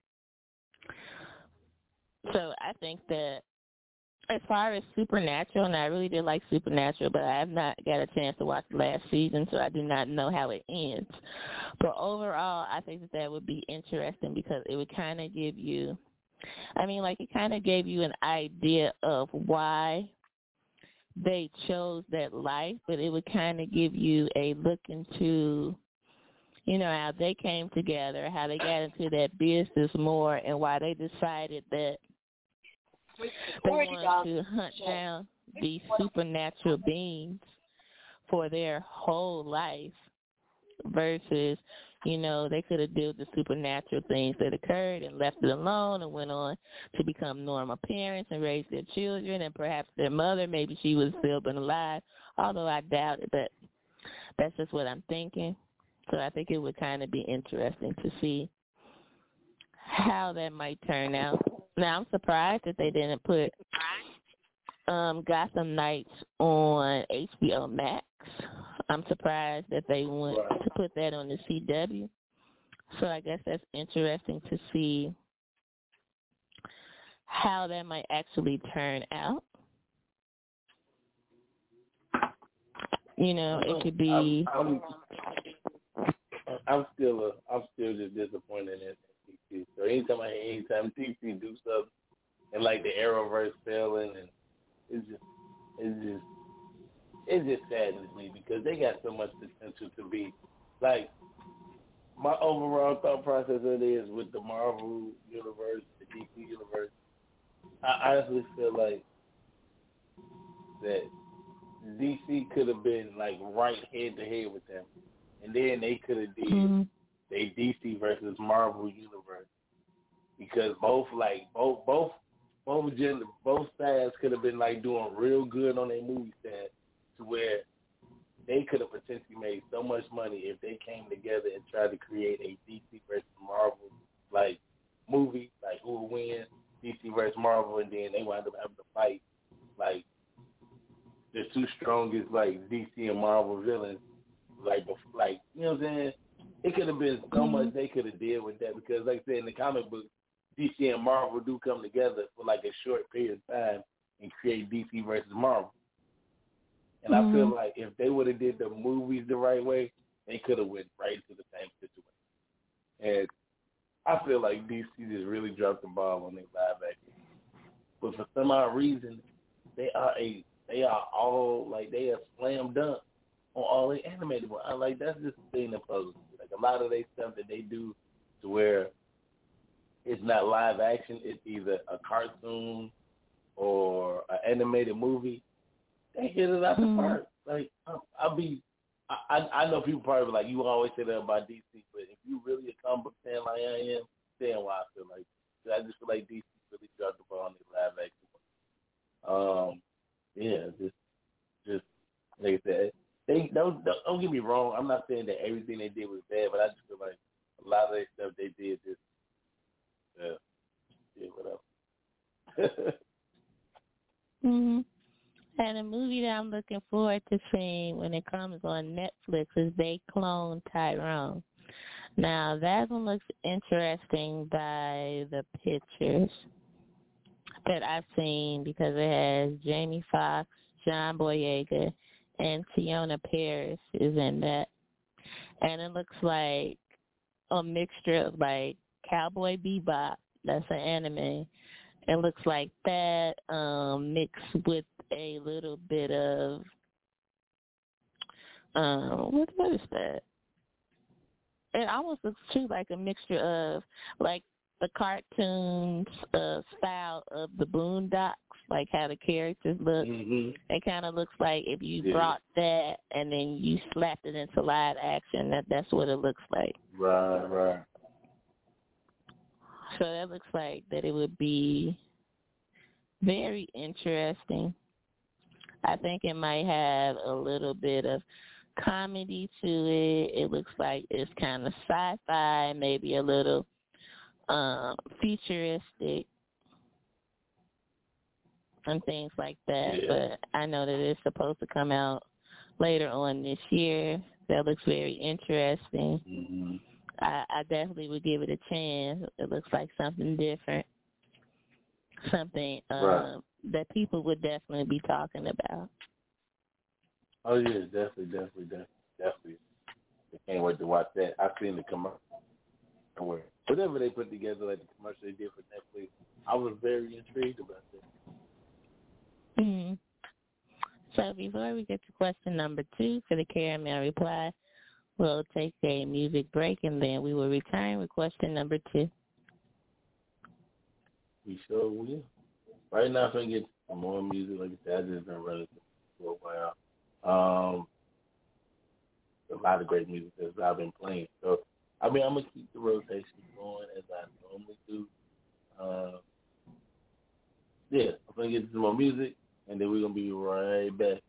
Speaker 18: So I think that as far as Supernatural, and I really did like Supernatural, but I have not got a chance to watch the last season, so I do not know how it ends. But overall, I think that would be interesting, because it would kind of give you, it kind of gave you an idea of why they chose that life, but it would kind of give you a look into, you know, how they came together, how they got into that business more, and why they decided that they wanted to hunt down these supernatural beings for their whole life versus, You know, they could have dealt with the supernatural things that occurred and left it alone and went on to become normal parents and raise their children, and perhaps their mother, maybe she was still been alive, although I doubt it, but that's just what I'm thinking. So I think it would kind of be interesting to see how that might turn out. Now, I'm surprised that they didn't put Gotham Knights on HBO Max. I'm surprised that they went to put that on the CW. So I guess that's interesting to see how that might actually turn out. You know, it could be.
Speaker 5: I'm still just disappointed in DC. So anytime DC do something and like the Arrowverse failing, and it just saddens me because they got so much potential to be like. My overall thought process of it is with the Marvel universe, the DC universe. I honestly feel like that DC could have been like right head to head with them, and then they could have did a DC versus Marvel universe because both sides could have been like doing real good on their movie side to where they could have potentially made so much money if they came together and tried to create a DC versus Marvel like movie, like who would win, DC versus Marvel, and then they wound up having to fight like the two strongest like DC and Marvel villains, like you know what I'm saying? It could have been so much they could have did with that because, like I said, in the comic book, DC and Marvel do come together for like a short period of time and create DC versus Marvel. And I feel like if they would have did the movies the right way, they could have went right to the same situation. And I feel like DC just really dropped the ball on their live action. But for some odd reason, they are slam dunk on all the animated ones. Like that's just the thing that puzzles me. Like a lot of their stuff that they do to where it's not live action, it's either a cartoon or an animated movie. They hit it out the park. Like I know people probably be like, you always say that about DC, but if you really a comic book fan like I am, saying why I feel like. I just feel like DC really dropped the ball on their live action. Just like I said, they don't get me wrong. I'm not saying that everything they did was bad, but I just feel like a lot of their stuff they did just whatever.
Speaker 18: And a movie that I'm looking forward to seeing when it comes on Netflix is They Clone Tyrone. Now, that one looks interesting by the pictures that I've seen because it has Jamie Foxx, John Boyega, and Tiona Paris is in that. And it looks like a mixture of like Cowboy Bebop, that's an anime. It looks like that mixed with a little bit of what is that? It almost looks too like a mixture of like the cartoons style of the Boondocks, like how the characters look. It kind of looks like if you brought that and then you slapped it into live action. That's what it looks like.
Speaker 5: Right.
Speaker 18: So that looks like that it would be very interesting. I think it might have a little bit of comedy to it. It looks like it's kind of sci-fi, maybe a little futuristic and things like that. But I know that it's supposed to come out later on this year. That looks very interesting. I definitely would give it a chance. It looks like something different, something that people would definitely be talking about.
Speaker 5: Oh yeah, definitely. I can't wait to watch that. I've seen the commercial. Whatever they put together, like the commercial they did for Netflix, I was very intrigued about that.
Speaker 18: So before we get to question number 2 for the Caramel Reply, we'll take a music break and then we will return with question number 2.
Speaker 5: We sure will. Right now, if I get some more music, like I said, I just been running for a while. A lot of great music that I've been playing. So I mean, I'm going to keep the rotation going as I normally do. Yeah, I'm going to get some more music, and then we're going to be right back.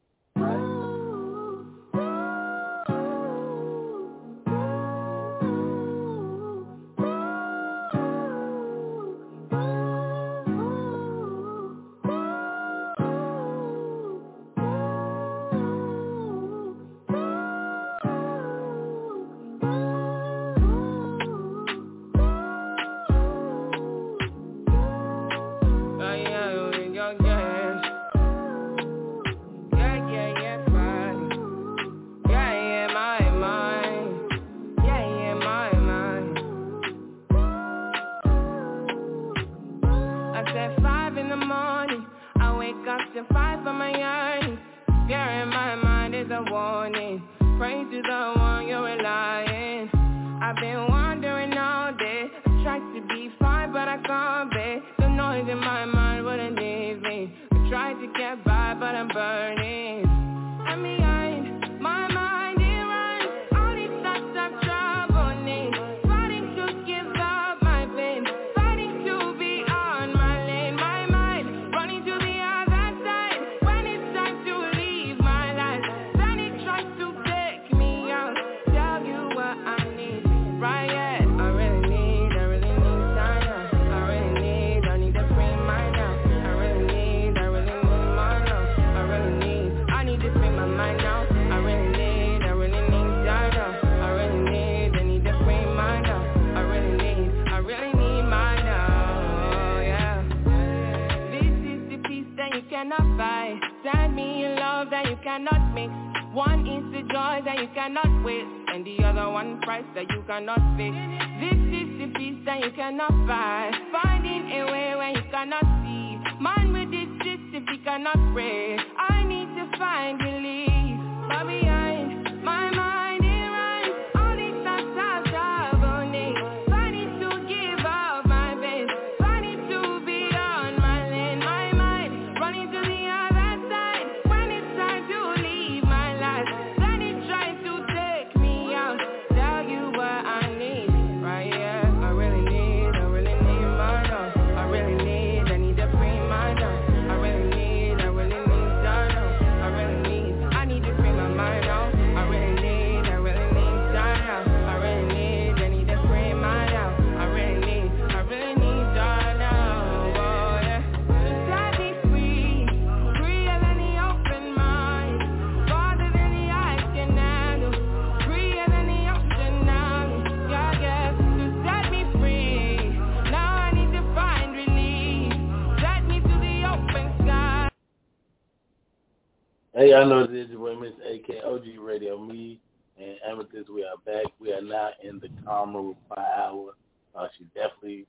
Speaker 5: Hey, I know this is your boy, Miss AK, OG Radio, me and Amethyst. We are back. We are now in the Karma Reply Hour. She definitely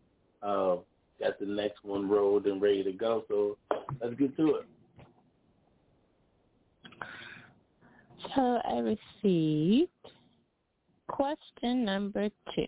Speaker 5: got the next one rolled and ready to go. So let's get to it.
Speaker 18: So I received question number 2.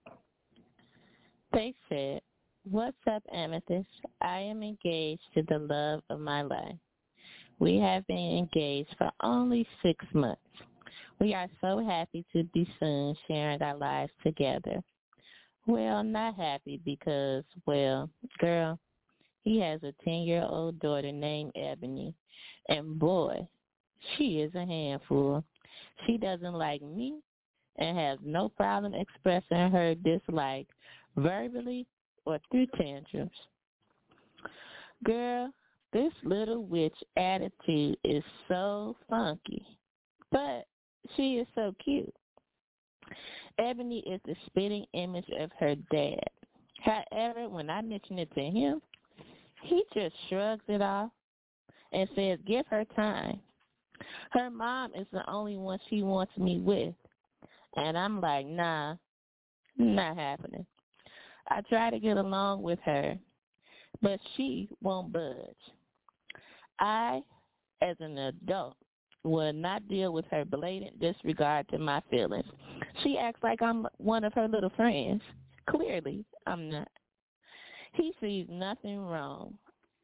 Speaker 18: They said, "What's up, Amethyst? I am engaged to the love of my life. We have been engaged for only 6 months. We are so happy to be soon sharing our lives together. Well, not happy because, well, girl, he has a 10-year-old daughter named Ebony, and boy, she is a handful. She doesn't like me and has no problem expressing her dislike verbally or through tantrums. Girl, this little witch attitude is so funky, but she is so cute. Ebony is the spitting image of her dad. However, when I mention it to him, he just shrugs it off and says, give her time. Her mom is the only one she wants me with. And I'm like, nah, not happening. I try to get along with her, but she won't budge. I, as an adult, will not deal with her blatant disregard to my feelings. She acts like I'm one of her little friends. Clearly, I'm not. He sees nothing wrong.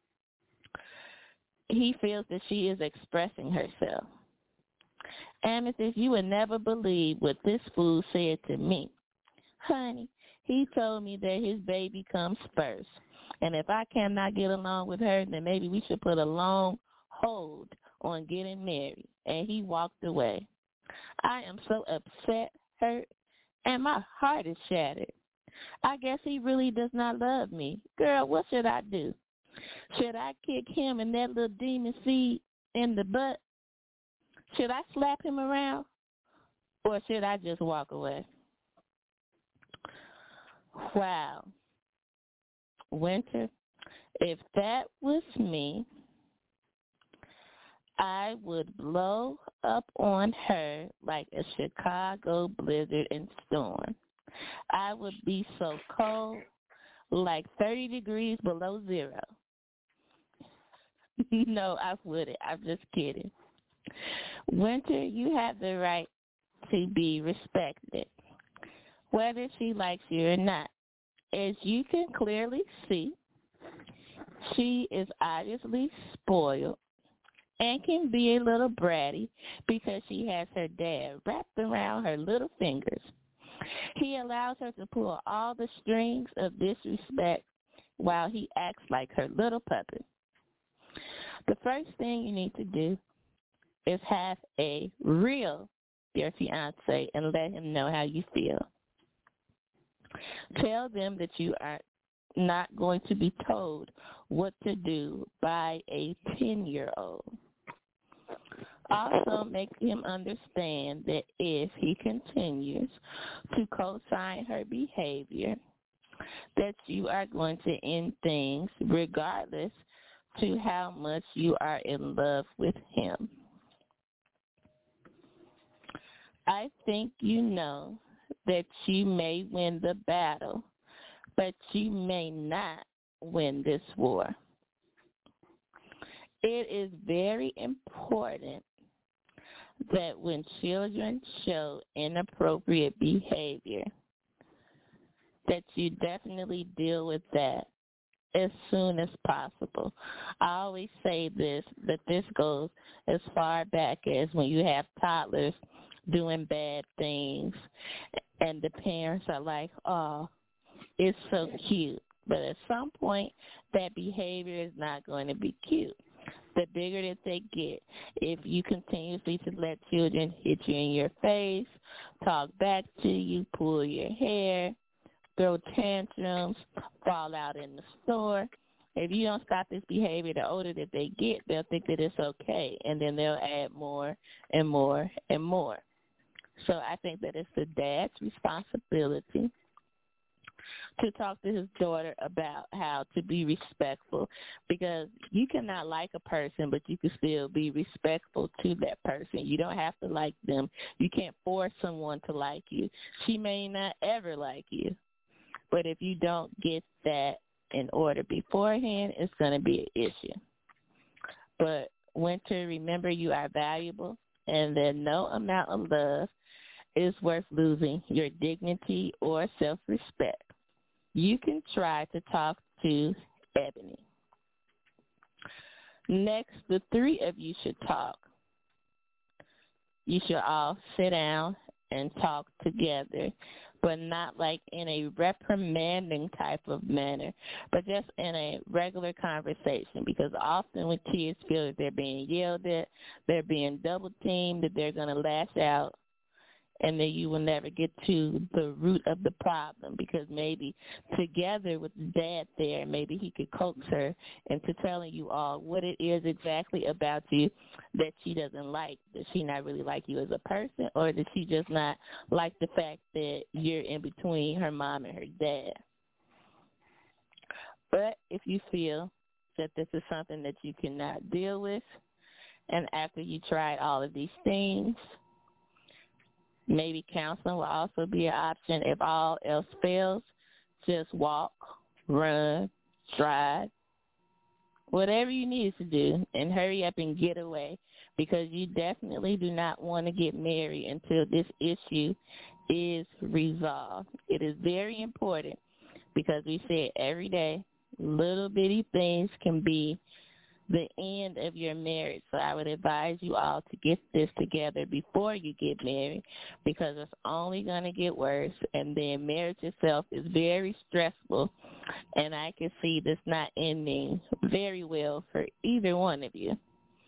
Speaker 18: He feels that she is expressing herself. Amethyst, you would never believe what this fool said to me. Honey, he told me that his baby comes first. And if I cannot get along with her, then maybe we should put a long hold on getting married. And he walked away. I am so upset, hurt, and my heart is shattered. I guess he really does not love me. Girl, what should I do? Should I kick him and that little demon seed in the butt? Should I slap him around? Or should I just walk away? Wow. Winter, if that was me, I would blow up on her like a Chicago blizzard and storm. I would be so cold, like 30 degrees below zero. No, I wouldn't. I'm just kidding. Winter, you have the right to be respected, whether she likes you or not. As you can clearly see, she is obviously spoiled and can be a little bratty because she has her dad wrapped around her little fingers. He allows her to pull all the strings of disrespect while he acts like her little puppet. The first thing you need to do is have a real your fiance and let him know how you feel. Tell them that you are not going to be told what to do by a 10-year-old. Also, make him understand that if he continues to co-sign her behavior, that you are going to end things regardless to how much you are in love with him. I think you know that you may win the battle, but you may not win this war. It is very important that when children show inappropriate behavior, that you definitely deal with that as soon as possible. I always say this, that this goes as far back as when you have toddlers doing bad things and the parents are like, oh, it's so cute. But at some point, that behavior is not going to be cute. The bigger that they get, if you continuously to let children hit you in your face, talk back to you, pull your hair, throw tantrums, fall out in the store, if you don't stop this behavior, the older that they get, they'll think that it's okay, and then they'll add more and more and more. So I think that it's the dad's responsibility to talk to his daughter about how to be respectful, because you cannot like a person, but you can still be respectful to that person. You don't have to like them. You can't force someone to like you. She may not ever like you, but if you don't get that in order beforehand, it's going to be an issue. But Winter, remember you are valuable, and that no amount of love is worth losing your dignity or self-respect. You can try to talk to Ebony. Next, the three of you should talk. You should all sit down and talk together, but not like in a reprimanding type of manner, but just in a regular conversation, because often when kids feel that they're being yelled at, they're being double-teamed, that they're going to lash out, and then you will never get to the root of the problem, because maybe together with dad there, maybe he could coax her into telling you all what it is exactly about you that she doesn't like. Does she not really like you as a person, or does she just not like the fact that you're in between her mom and her dad? But if you feel that this is something that you cannot deal with, and after you tried all of these things, maybe counseling will also be an option. If all else fails, just walk, run, drive, whatever you need to do, and hurry up and get away, because you definitely do not want to get married until this issue is resolved. It is very important, because we say every day, little bitty things can be the end of your marriage. So I would advise you all to get this together before you get married, because it's only going to get worse. And then marriage itself is very stressful, and I can see this not ending very well for either one of you.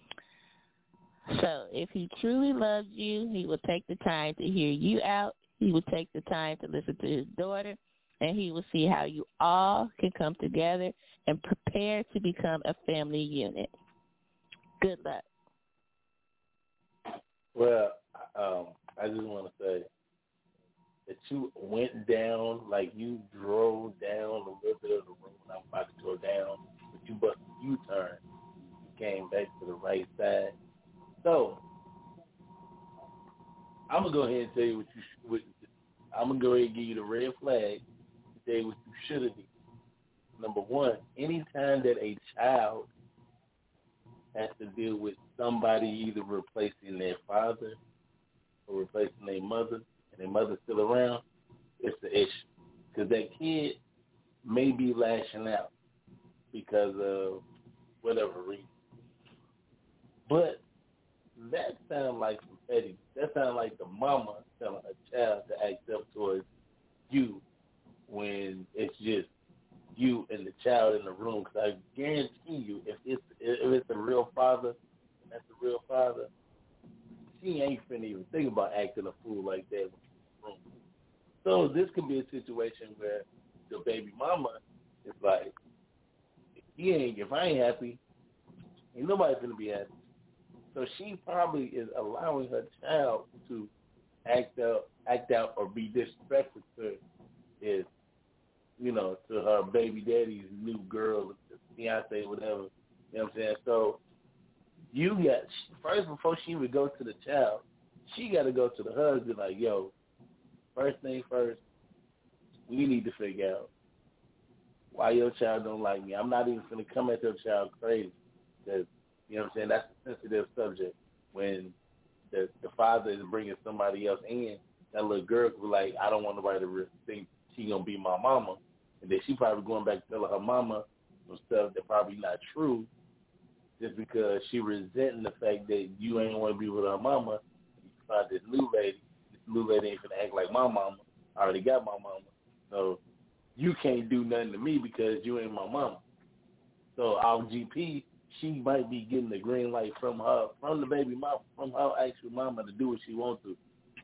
Speaker 18: So if he truly loves you, he will take the time to hear you out. He will take the time to listen to his daughter, and he will see how you all can come together and prepare to become a family unit. Good luck.
Speaker 5: Well, I just want to say that you went down, like you drove down a little bit of the road I'm about to go down, but you busted a U-turn. You came back to the right side. So I'm going to go ahead and tell you I'm going to go ahead and give you the red flag to tell you what you should have done. Number one, anytime that a child has to deal with somebody either replacing their father or replacing their mother, and their mother's still around, it's the issue. Because that kid may be lashing out because of whatever reason. But that sounds like some petty. That sounds like the mama telling a child to act up towards you when it's just you and the child in the room. Because I guarantee you, if it's a real father, and that's a real father, she ain't finna even think about acting a fool like that in the room. So this could be a situation where the baby mama is like, if I ain't happy, ain't nobody finna be happy. So she probably is allowing her child to act out or be disrespectful to his, to her baby daddy's new girl, fiance, whatever. You know what I'm saying? So first, before she would go to the child, she got to go to the husband like, yo, first thing first, we need to figure out why your child don't like me. I'm not even going to come at your child crazy because, you know what I'm saying, that's a sensitive subject. When the father is bringing somebody else in, that little girl could be like, I don't want nobody to think she going to be my mama. And then she probably going back to telling her mama some stuff that probably not true just because she resenting the fact that you ain't want to be with her mama. You find this new lady ain't going to act like my mama. I already got my mama. So you can't do nothing to me because you ain't my mama. So our GP, she might be getting the green light from the baby mama, from her actual mama to do what she wants to.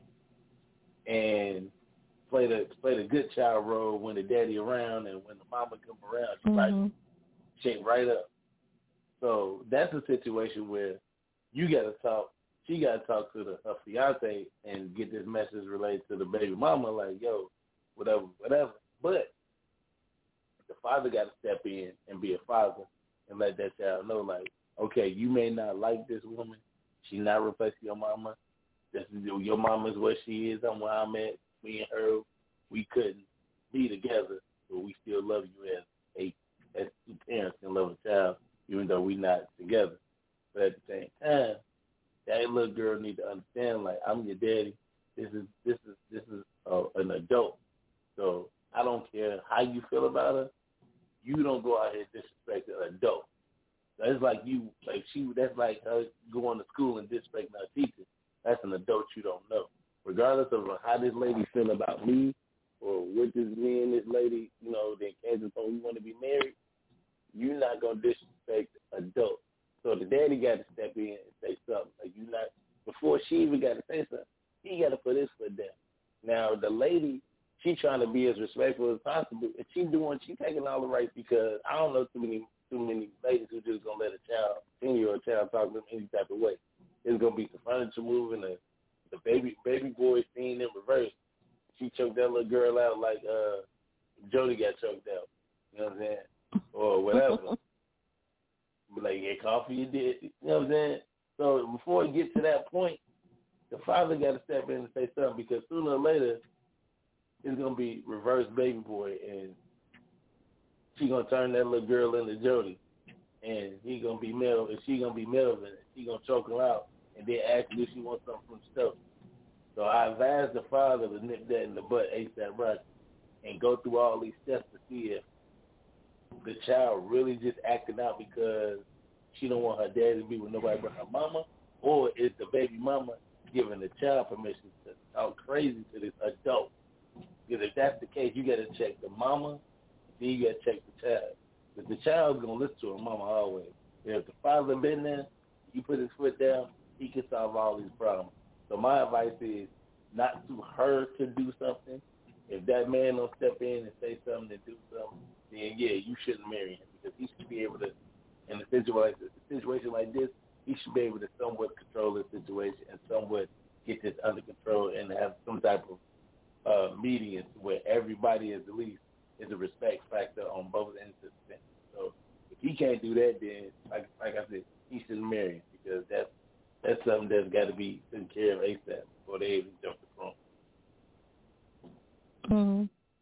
Speaker 5: And play the good child role when the daddy around, and when the mama come around, she like shake right up. So that's a situation where you got to talk. She got to talk to her fiance and get this message related to the baby mama, like, yo, whatever. But the father got to step in and be a father and let that child know, like, okay, you may not like this woman. She not replacing your mama. Your mama's where she is. I'm where I'm at. Me and her, we couldn't be together, but we still love you as two parents and love a child, even though we not together. But at the same time, that little girl need to understand, like, I'm your daddy. This is an adult. So I don't care how you feel about her. You don't go out here and disrespect an adult. That's like that's like her going to school and disrespecting her teacher. That's an adult you don't know. Regardless of how this lady feel about me or what this me and this lady, they Kansas told we want to be married, you're not going to disrespect adults. So the daddy got to step in and say something. Like, you not, before she even got to say something, he got to put his foot down. Now, the lady, she trying to be as respectful as possible, and she taking all the rights, because I don't know too many ladies who just going to let a child, 10-year-old child, talk to them any type of way. It's going to be the furniture moving, the baby boy scene in reverse. She choked that little girl out like Jody got choked out. You know what I'm saying? Or whatever. But like, yeah, coffee you did. You know what I'm saying? So before it gets to that point, the father got to step in and say something, because sooner or later, it's going to be reverse baby boy, and she going to turn that little girl into Jody. And he going to be Mel, and she going to be Melvin. She going to choke her out, and then ask her if she wants something from stuff. So I advise the father to nip that in the butt ASAP right and go through all these steps to see if the child really just acting out because
Speaker 20: she don't want her daddy to be with nobody but her mama, or is the baby mama giving the child permission to talk crazy to this adult? Because if that's the case, you got to check the mama, then you got to check the child. Because the child's going to listen to her mama always. If the father been there, he put his foot down, he can solve all these problems. So my advice is not to her to do something. If that man don't step in and say something and do something, then yeah, you shouldn't marry him, because he should be able to, in a situation like this, he should be able to somewhat control the situation and somewhat get this under control and have some type of median where everybody is at least is a respect factor on both ends of the fence. So if he can't do that, then like I said, he shouldn't marry him, because that's something that's got to be taken care of ASAP before they even jump the throne.
Speaker 18: Mm-hmm.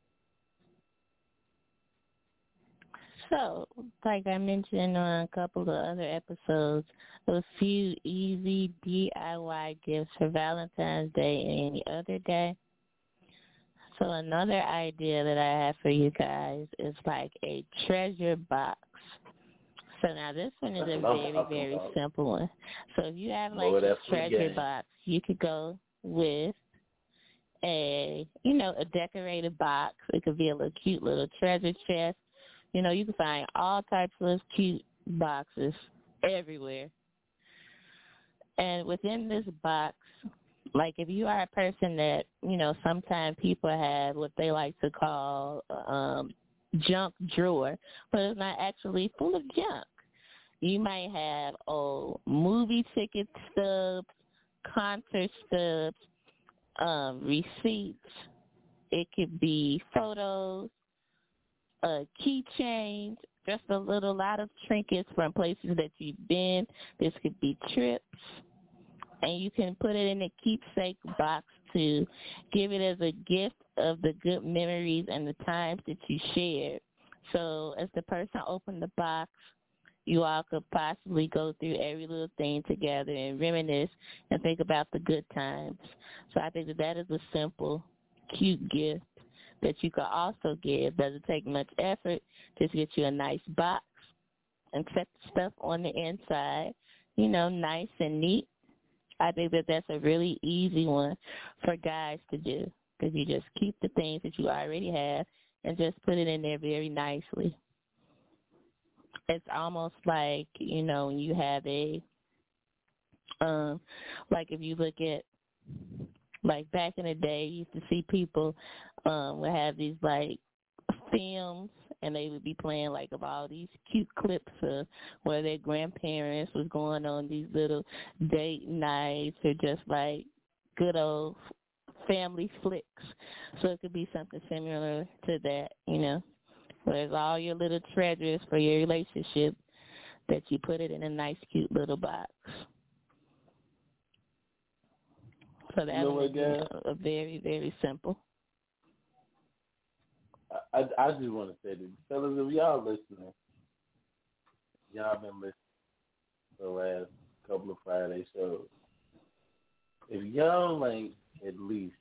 Speaker 18: So, like I mentioned on a couple of other episodes, a few easy DIY gifts for Valentine's Day and any other day. So another idea that I have for you guys is like a treasure box. So now this one is a very, very simple one. So if you have like a treasure box, you could go with a decorated box. It could be a little cute little treasure chest. You know, you can find all types of cute boxes everywhere. And within this box, like if you are a person that, sometimes people have what they like to call junk drawer, but it's not actually full of junk. You might have old movie ticket stubs, concert stubs, receipts. It could be photos, keychains, just a lot of trinkets from places that you've been. This could be trips. And you can put it in a keepsake box to give it as a gift of the good memories and the times that you shared. So as the person opened the box, you all could possibly go through every little thing together and reminisce and think about the good times. So I think that is a simple, cute gift that you could also give. Doesn't take much effort. Just get you a nice box and set the stuff on the inside, nice and neat. I think that that's a really easy one for guys to do, because you just keep the things that you already have and just put it in there very nicely. It's almost like, when you have a, like if you look at, like back in the day, you used to see people would have these like films, and they would be playing like of all these cute clips of where their grandparents was going on these little date nights, or just like good old family flicks. So it could be something similar to that, where it's all your little treasures for your relationship that you put it in a nice cute little box. So that would be a very, very simple.
Speaker 20: I just want to say this, fellas, if y'all listening, y'all been listening for the last couple of Friday shows. If y'all ain't at least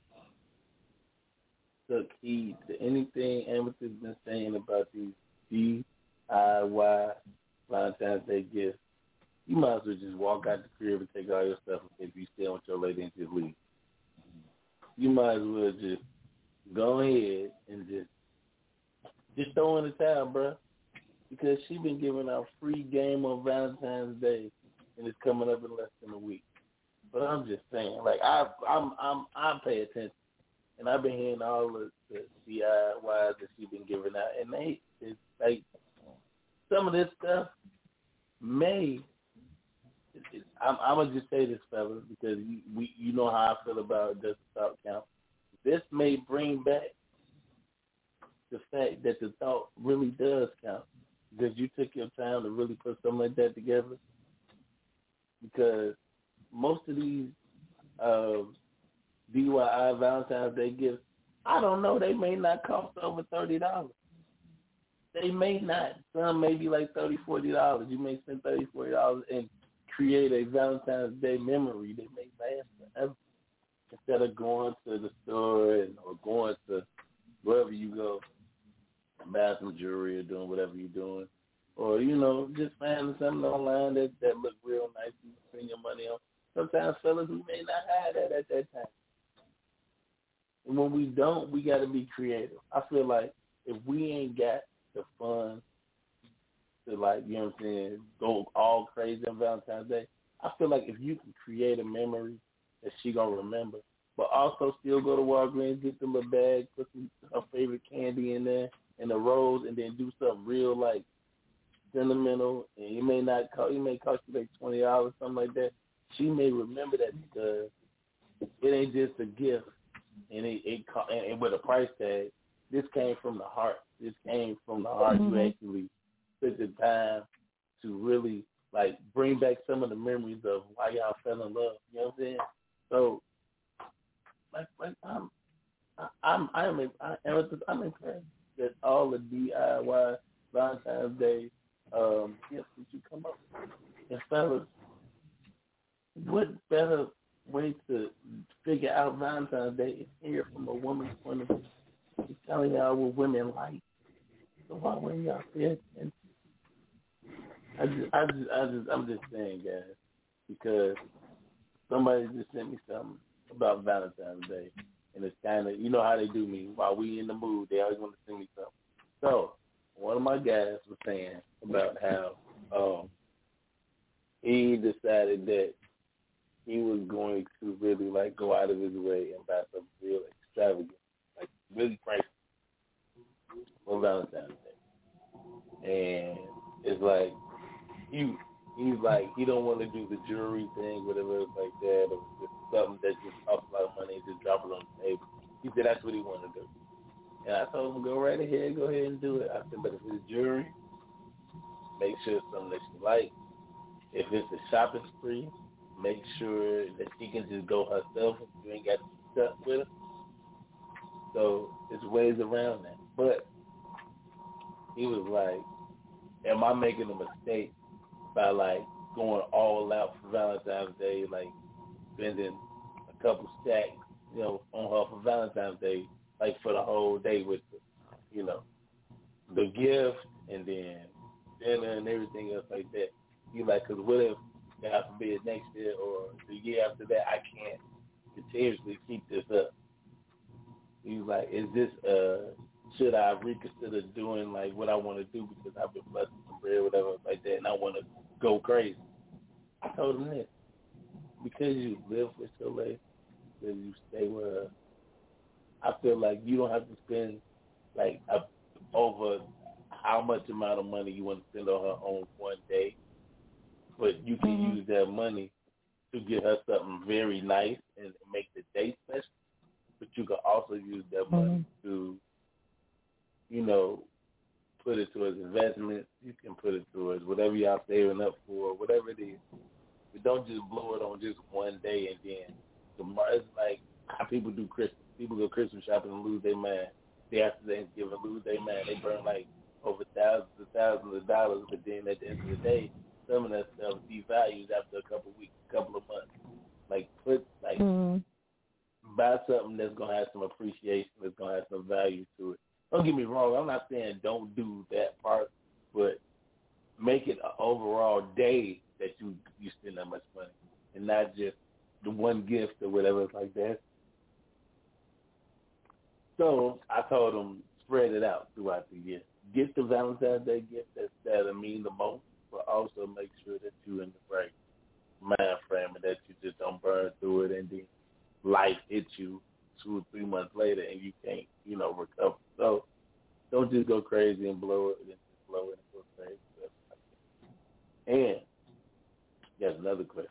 Speaker 20: took heed to anything Amethyst been saying about these DIY Valentine's Day gifts, you might as well just walk out the crib and take all your stuff if you stay with your lady and just leave. You might as well just go ahead and just throw in the towel, bro, because she been giving out free game on Valentine's Day, and it's coming up in less than a week. But I'm just saying, like I pay attention, and I've been hearing all the DIYs that she been giving out, and it's like some of this stuff may. I'm gonna just say this, fellas, because you know how I feel about does the thought count. This may bring back the fact that the thought really does count, because you took your time to really put something like that together. Because most of these DIY Valentine's Day gifts, I don't know, they may not cost over $30. They may not. Some may be like $30, $40. You may spend $30, $40 and create a Valentine's Day memory that may last forever, instead of going to the store or going to wherever you go, buy some jewelry or doing whatever you're doing. or just finding something online that look real nice you spend your money on. Sometimes fellas, we may not have that at that time. And when we don't, we got to be creative. I feel like if we ain't got the fun to, like, go all crazy on Valentine's Day, I feel like if you can create a memory that she going to remember, but also still go to Walgreens, get the little bag, put her favorite candy in there and a rose, and then do something real, like, sentimental, and it may cost you like $20, something like that. She may remember that because it ain't just a gift and with a price tag. This came from the heart. Mm-hmm. You actually took the time to really, like, bring back some of the memories of why y'all fell in love. You know what I'm saying? So, I'm impressed that all the DIY Valentine's Day gifts that you come up with. And fellas, what better way to figure out Valentine's Day is hear from a woman's point of view. She's telling y'all what women like. So why wouldn't y'all pay attention? I'm just saying, guys, because somebody just sent me something about Valentine's Day, and it's kind of, how they do me. While we in the mood, they always want to send me something. So one of my guys was saying about how he decided that he was going to really, like, go out of his way and buy something real extravagant, like really pricey for Valentine's Day. And it's like he's like, he don't want to do the jewelry thing, whatever it's like that, or just something that just costs a lot of money and just drop it on the table. He said that's what he wanted to do. And I told him, go right ahead, go ahead and do it. I said, but if it's jewelry, make sure it's something that you like. If it's a shopping spree, make sure that she can just go herself and you ain't got to be stuck with her. So there's ways around that. But he was like, am I making a mistake by, like, going all out for Valentine's Day, like spending a couple stacks, on her for Valentine's Day, like for the whole day with the gift and then dinner and everything else like that. You like, because what if, God forbid, next year or the year after that, I can't continuously keep this up? He was like, is this, should I reconsider doing, like, what I want to do because I've been blessed with some bread or whatever like that, and I want to go crazy? I told him this. Because you live with your lady, because you stay with her, I feel like you don't have to spend, like, over how much amount of money you want to spend on her on one day, but you can use that money to get her something very nice and make the day special. But you can also use that money to, put it towards investments. You can put it towards whatever y'all saving up for, whatever it is. But don't just blow it on just one day and then tomorrow. It's like how people do Christmas. People go Christmas shopping and lose their mind. Day after Thanksgiving, lose their mind. They burn like over thousands of dollars, but then at the end of the day, some of that stuff devalues after a couple of weeks, a couple of months. Like, buy something that's going to have some appreciation, that's going to have some value to it. Don't get me wrong. I'm not saying don't do that part, but make it an overall day that you spend that much money and not just the one gift or whatever like that. So I told them, spread it out throughout the year. Get the Valentine's Day gift that'll mean the most, but also make sure that you're in the right mind frame and that you just don't burn through it and then life hits you 2 or 3 months later and you can't, recover. So don't just go crazy and blow it and just blow it and go crazy. And there's another question.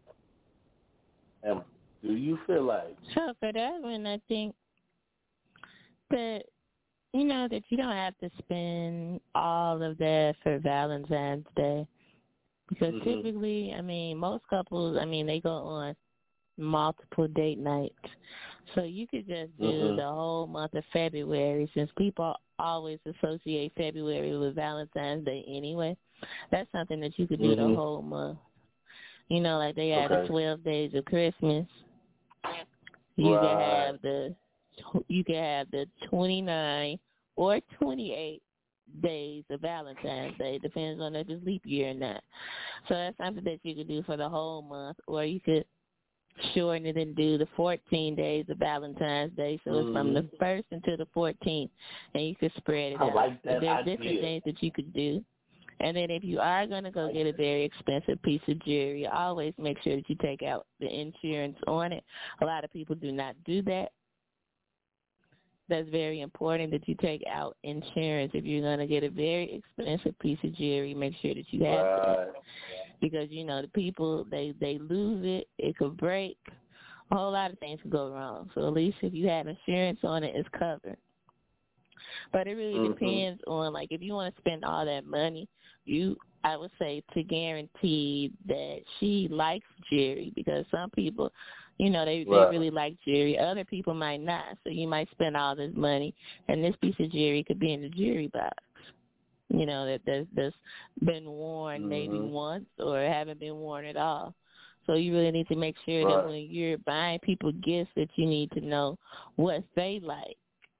Speaker 20: Do you feel like...
Speaker 18: So for that one, I think that, that you don't have to spend all of that for Valentine's Day. Because typically, most couples, they go on multiple date nights. So you could just do the whole month of February, since people always associate February with Valentine's Day anyway. That's something that you could do the whole month. Like they have the 12 days of Christmas. You can have the 29 or 28 days of Valentine's Day. Depends on if it's leap year or not. So that's something that you could do for the whole month, or you could shorten it and do the 14 days of Valentine's Day. So it's from the 1st until the 14th, and you could spread it out.
Speaker 20: I like that
Speaker 18: There's
Speaker 20: idea.
Speaker 18: different things that you could do. And then if you are going to go get a very expensive piece of jewelry, always make sure that you take out the insurance on it. A lot of people do not do that. That's very important that you take out insurance. If you're going to get a very expensive piece of jewelry, make sure that you have that. Because, you know, the people, they lose it. It could break. A whole lot of things could go wrong. So at least if you have insurance on it, it's covered. But it really depends on, like, if you want to spend all that money, I would say to guarantee that she likes jewelry, because some people, you know, they really like jewelry. Other people might not. So you might spend all this money, and this piece of jewelry could be in the jewelry box, you know, that's been worn maybe once or haven't been worn at all. So you really need to make sure that when you're buying people gifts that you need to know what they like.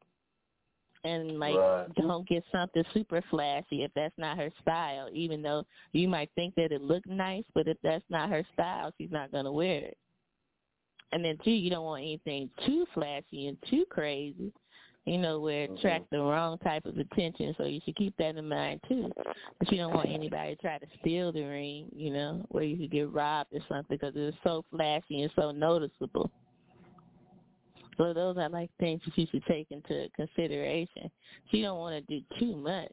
Speaker 18: And, like, don't get something super flashy if that's not her style, even though you might think that it looked nice, but if that's not her style, she's not going to wear it. And then, too, you don't want anything too flashy and too crazy, you know, where it attracts the wrong type of attention. So you should keep that in mind, too. But you don't want anybody to try to steal the ring, you know, where you could get robbed or something because it's so flashy and so noticeable. So those are, like, things that you should take into consideration. You don't want to do too much.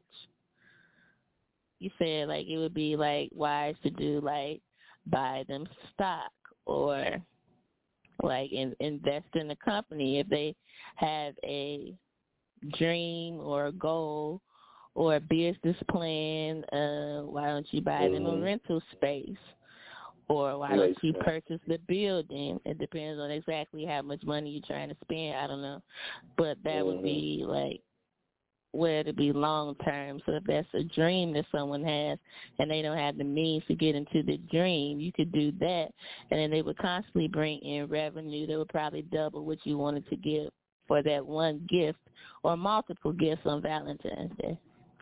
Speaker 18: You said, like, it would be, like, wise to do, like, buy them stock or, like, invest in the company. If they have a dream or a goal or a business plan, why don't you buy them a rental space? Or why don't you purchase the building? It depends on exactly how much money you're trying to spend. I don't know. But that would be, like, where to be long term. So if that's a dream that someone has and they don't have the means to get into the dream, you could do that. And then they would constantly bring in revenue that would probably double what you wanted to give for that one gift or multiple gifts on Valentine's Day.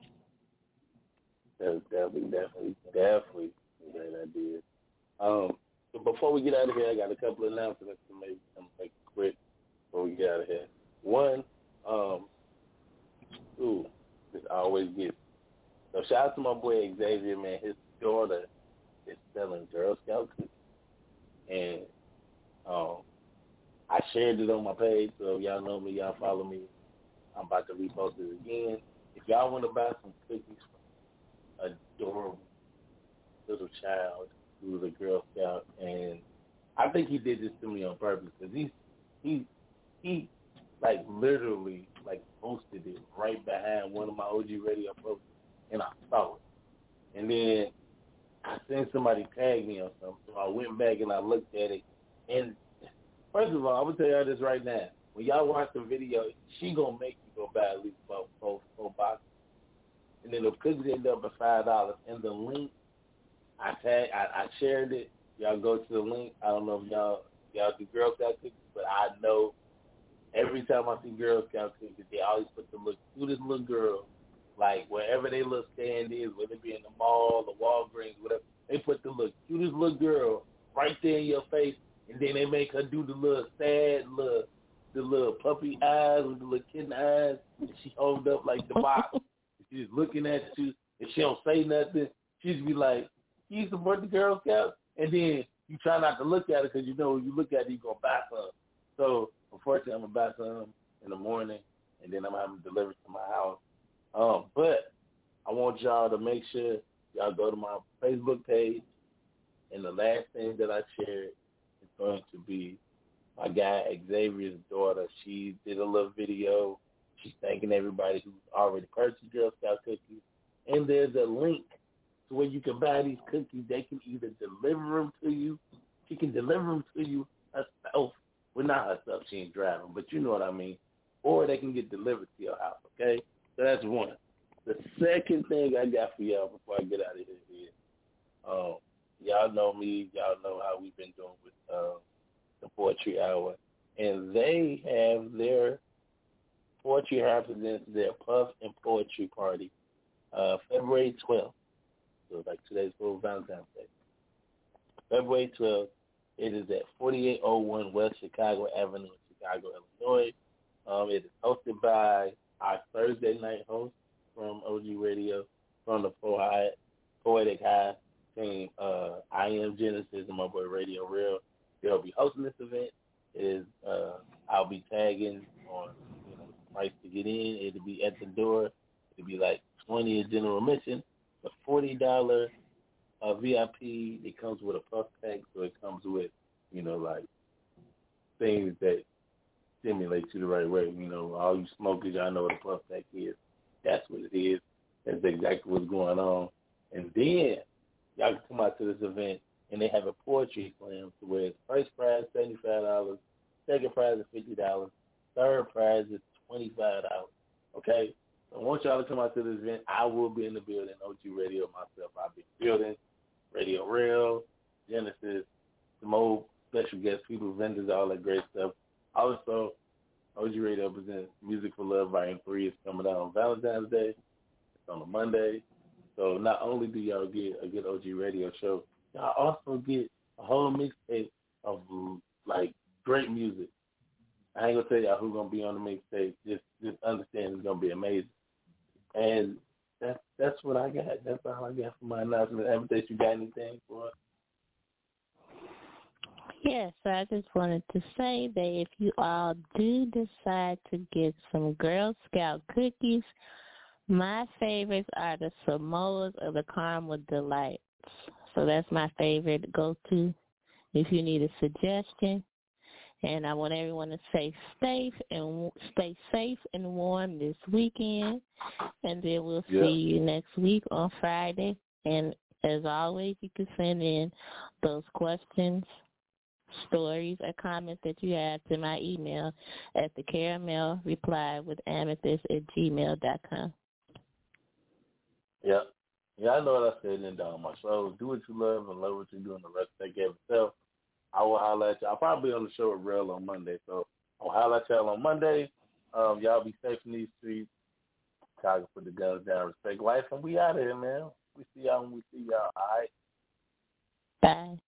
Speaker 20: That's definitely a great idea. So before we get out of here, I got a couple of announcements to make. I'm make it quick before we get out of here. One, this always gets. So shout out to my boy Xavier, man. His daughter is selling Girl Scout cookies, and I shared it on my page. So if y'all know me, y'all follow me. I'm about to repost it again. If y'all want to buy some cookies from an adorable little child who was a Girl Scout, and I think he did this to me on purpose because he like literally like posted it right behind one of my OG radio posts, and I saw it, and then I seen somebody tag me on something, so I went back and I looked at it, and first of all, I'm gonna tell y'all this right now: when y'all watch the video, she gonna make you go buy at least four boxes, and then the cookies end up at $5, and the link. I shared it. Y'all go to the link. I don't know if y'all do Girl Scout cookies, but I know every time I see Girl Scout cookies, they always put the cutest little girl, like wherever they little stand is, whether it be in the mall, the Walgreens, whatever. They put the cutest little girl right there in your face, and then they make her do the little sad the little puppy eyes with the little kitten eyes, and she holds up like the box. She's looking at you, and she don't say nothing. She just be like, you support the Girl Scouts, and then you try not to look at it because you know when you look at it, you're going to buy some. So, unfortunately, I'm going to buy some in the morning, and then I'm going to have them delivered to my house. But I want y'all to make sure y'all go to my Facebook page, and the last thing that I shared is going to be my guy Xavier's daughter. She did a little video. She's thanking everybody who's already purchased Girl Scout cookies, and there's a link to where you can buy these cookies. They can either deliver them to you. She can deliver them to you herself. Well, not herself. She ain't driving, but you know what I mean. Or they can get delivered to your house, okay? So that's one. The second thing I got for y'all before I get out of here is, y'all know me. Y'all know how we've been doing with the Poetry Hour. And they have their Poetry represents their Puff and Poetry Party February 12th. So like today's for Valentine's Day. February 12th. It is at 4801 West Chicago Avenue in Chicago, Illinois. It is hosted by our Thursday night host from OG Radio, from the Poetic High team. I Am Genesis and my boy Radio Real. They'll be hosting this event. I'll be tagging on price to get in. It'll be at the door. It'll be like $20 a general admission. The $40 VIP. It comes with a puff pack, so it comes with like things that stimulate you the right way. All you smokers, y'all know what a puff pack is. That's what it is. That's exactly what's going on. And then y'all can come out to this event, and they have a poetry slam to where it's first prize $75, second prize is $50, third prize is $25. Okay? So I want y'all to come out to this event. I will be in the building, OG Radio myself. I'll be in the building. Radio Real, Genesis, some old special guest people, vendors, all that great stuff. Also, OG Radio presents Music for Love Volume 3 is coming out on Valentine's Day. It's on a Monday. So not only do y'all get a good OG Radio show, y'all also get a whole mixtape of like great music. I ain't gonna tell y'all who's gonna be on the mixtape. Just understand it's gonna be amazing. And that's what I got. That's all I got for my announcement. Everything, you got anything for us?
Speaker 18: Yes, I just wanted to say that if you all do decide to get some Girl Scout cookies, my favorites are the Samoas or the Caramel Delights. So that's my favorite go-to if you need a suggestion. And I want everyone to stay safe and warm this weekend. And then we'll see you next week on Friday. And as always, you can send in those questions, stories, or comments that you have to my email at thecaramelreply@amethyst@gmail.com.
Speaker 20: Yeah. Yeah, I know what I said in down my show. Do what you love and love what you do, and the rest take care of itself. I will holler at y'all. I'll probably be on the show with Real on Monday, so I'll holler at y'all on Monday. Y'all be safe in these streets. Chicago, put the guns down, respect life, and we out of here, man. We see y'all when we see y'all, all right?
Speaker 18: Bye.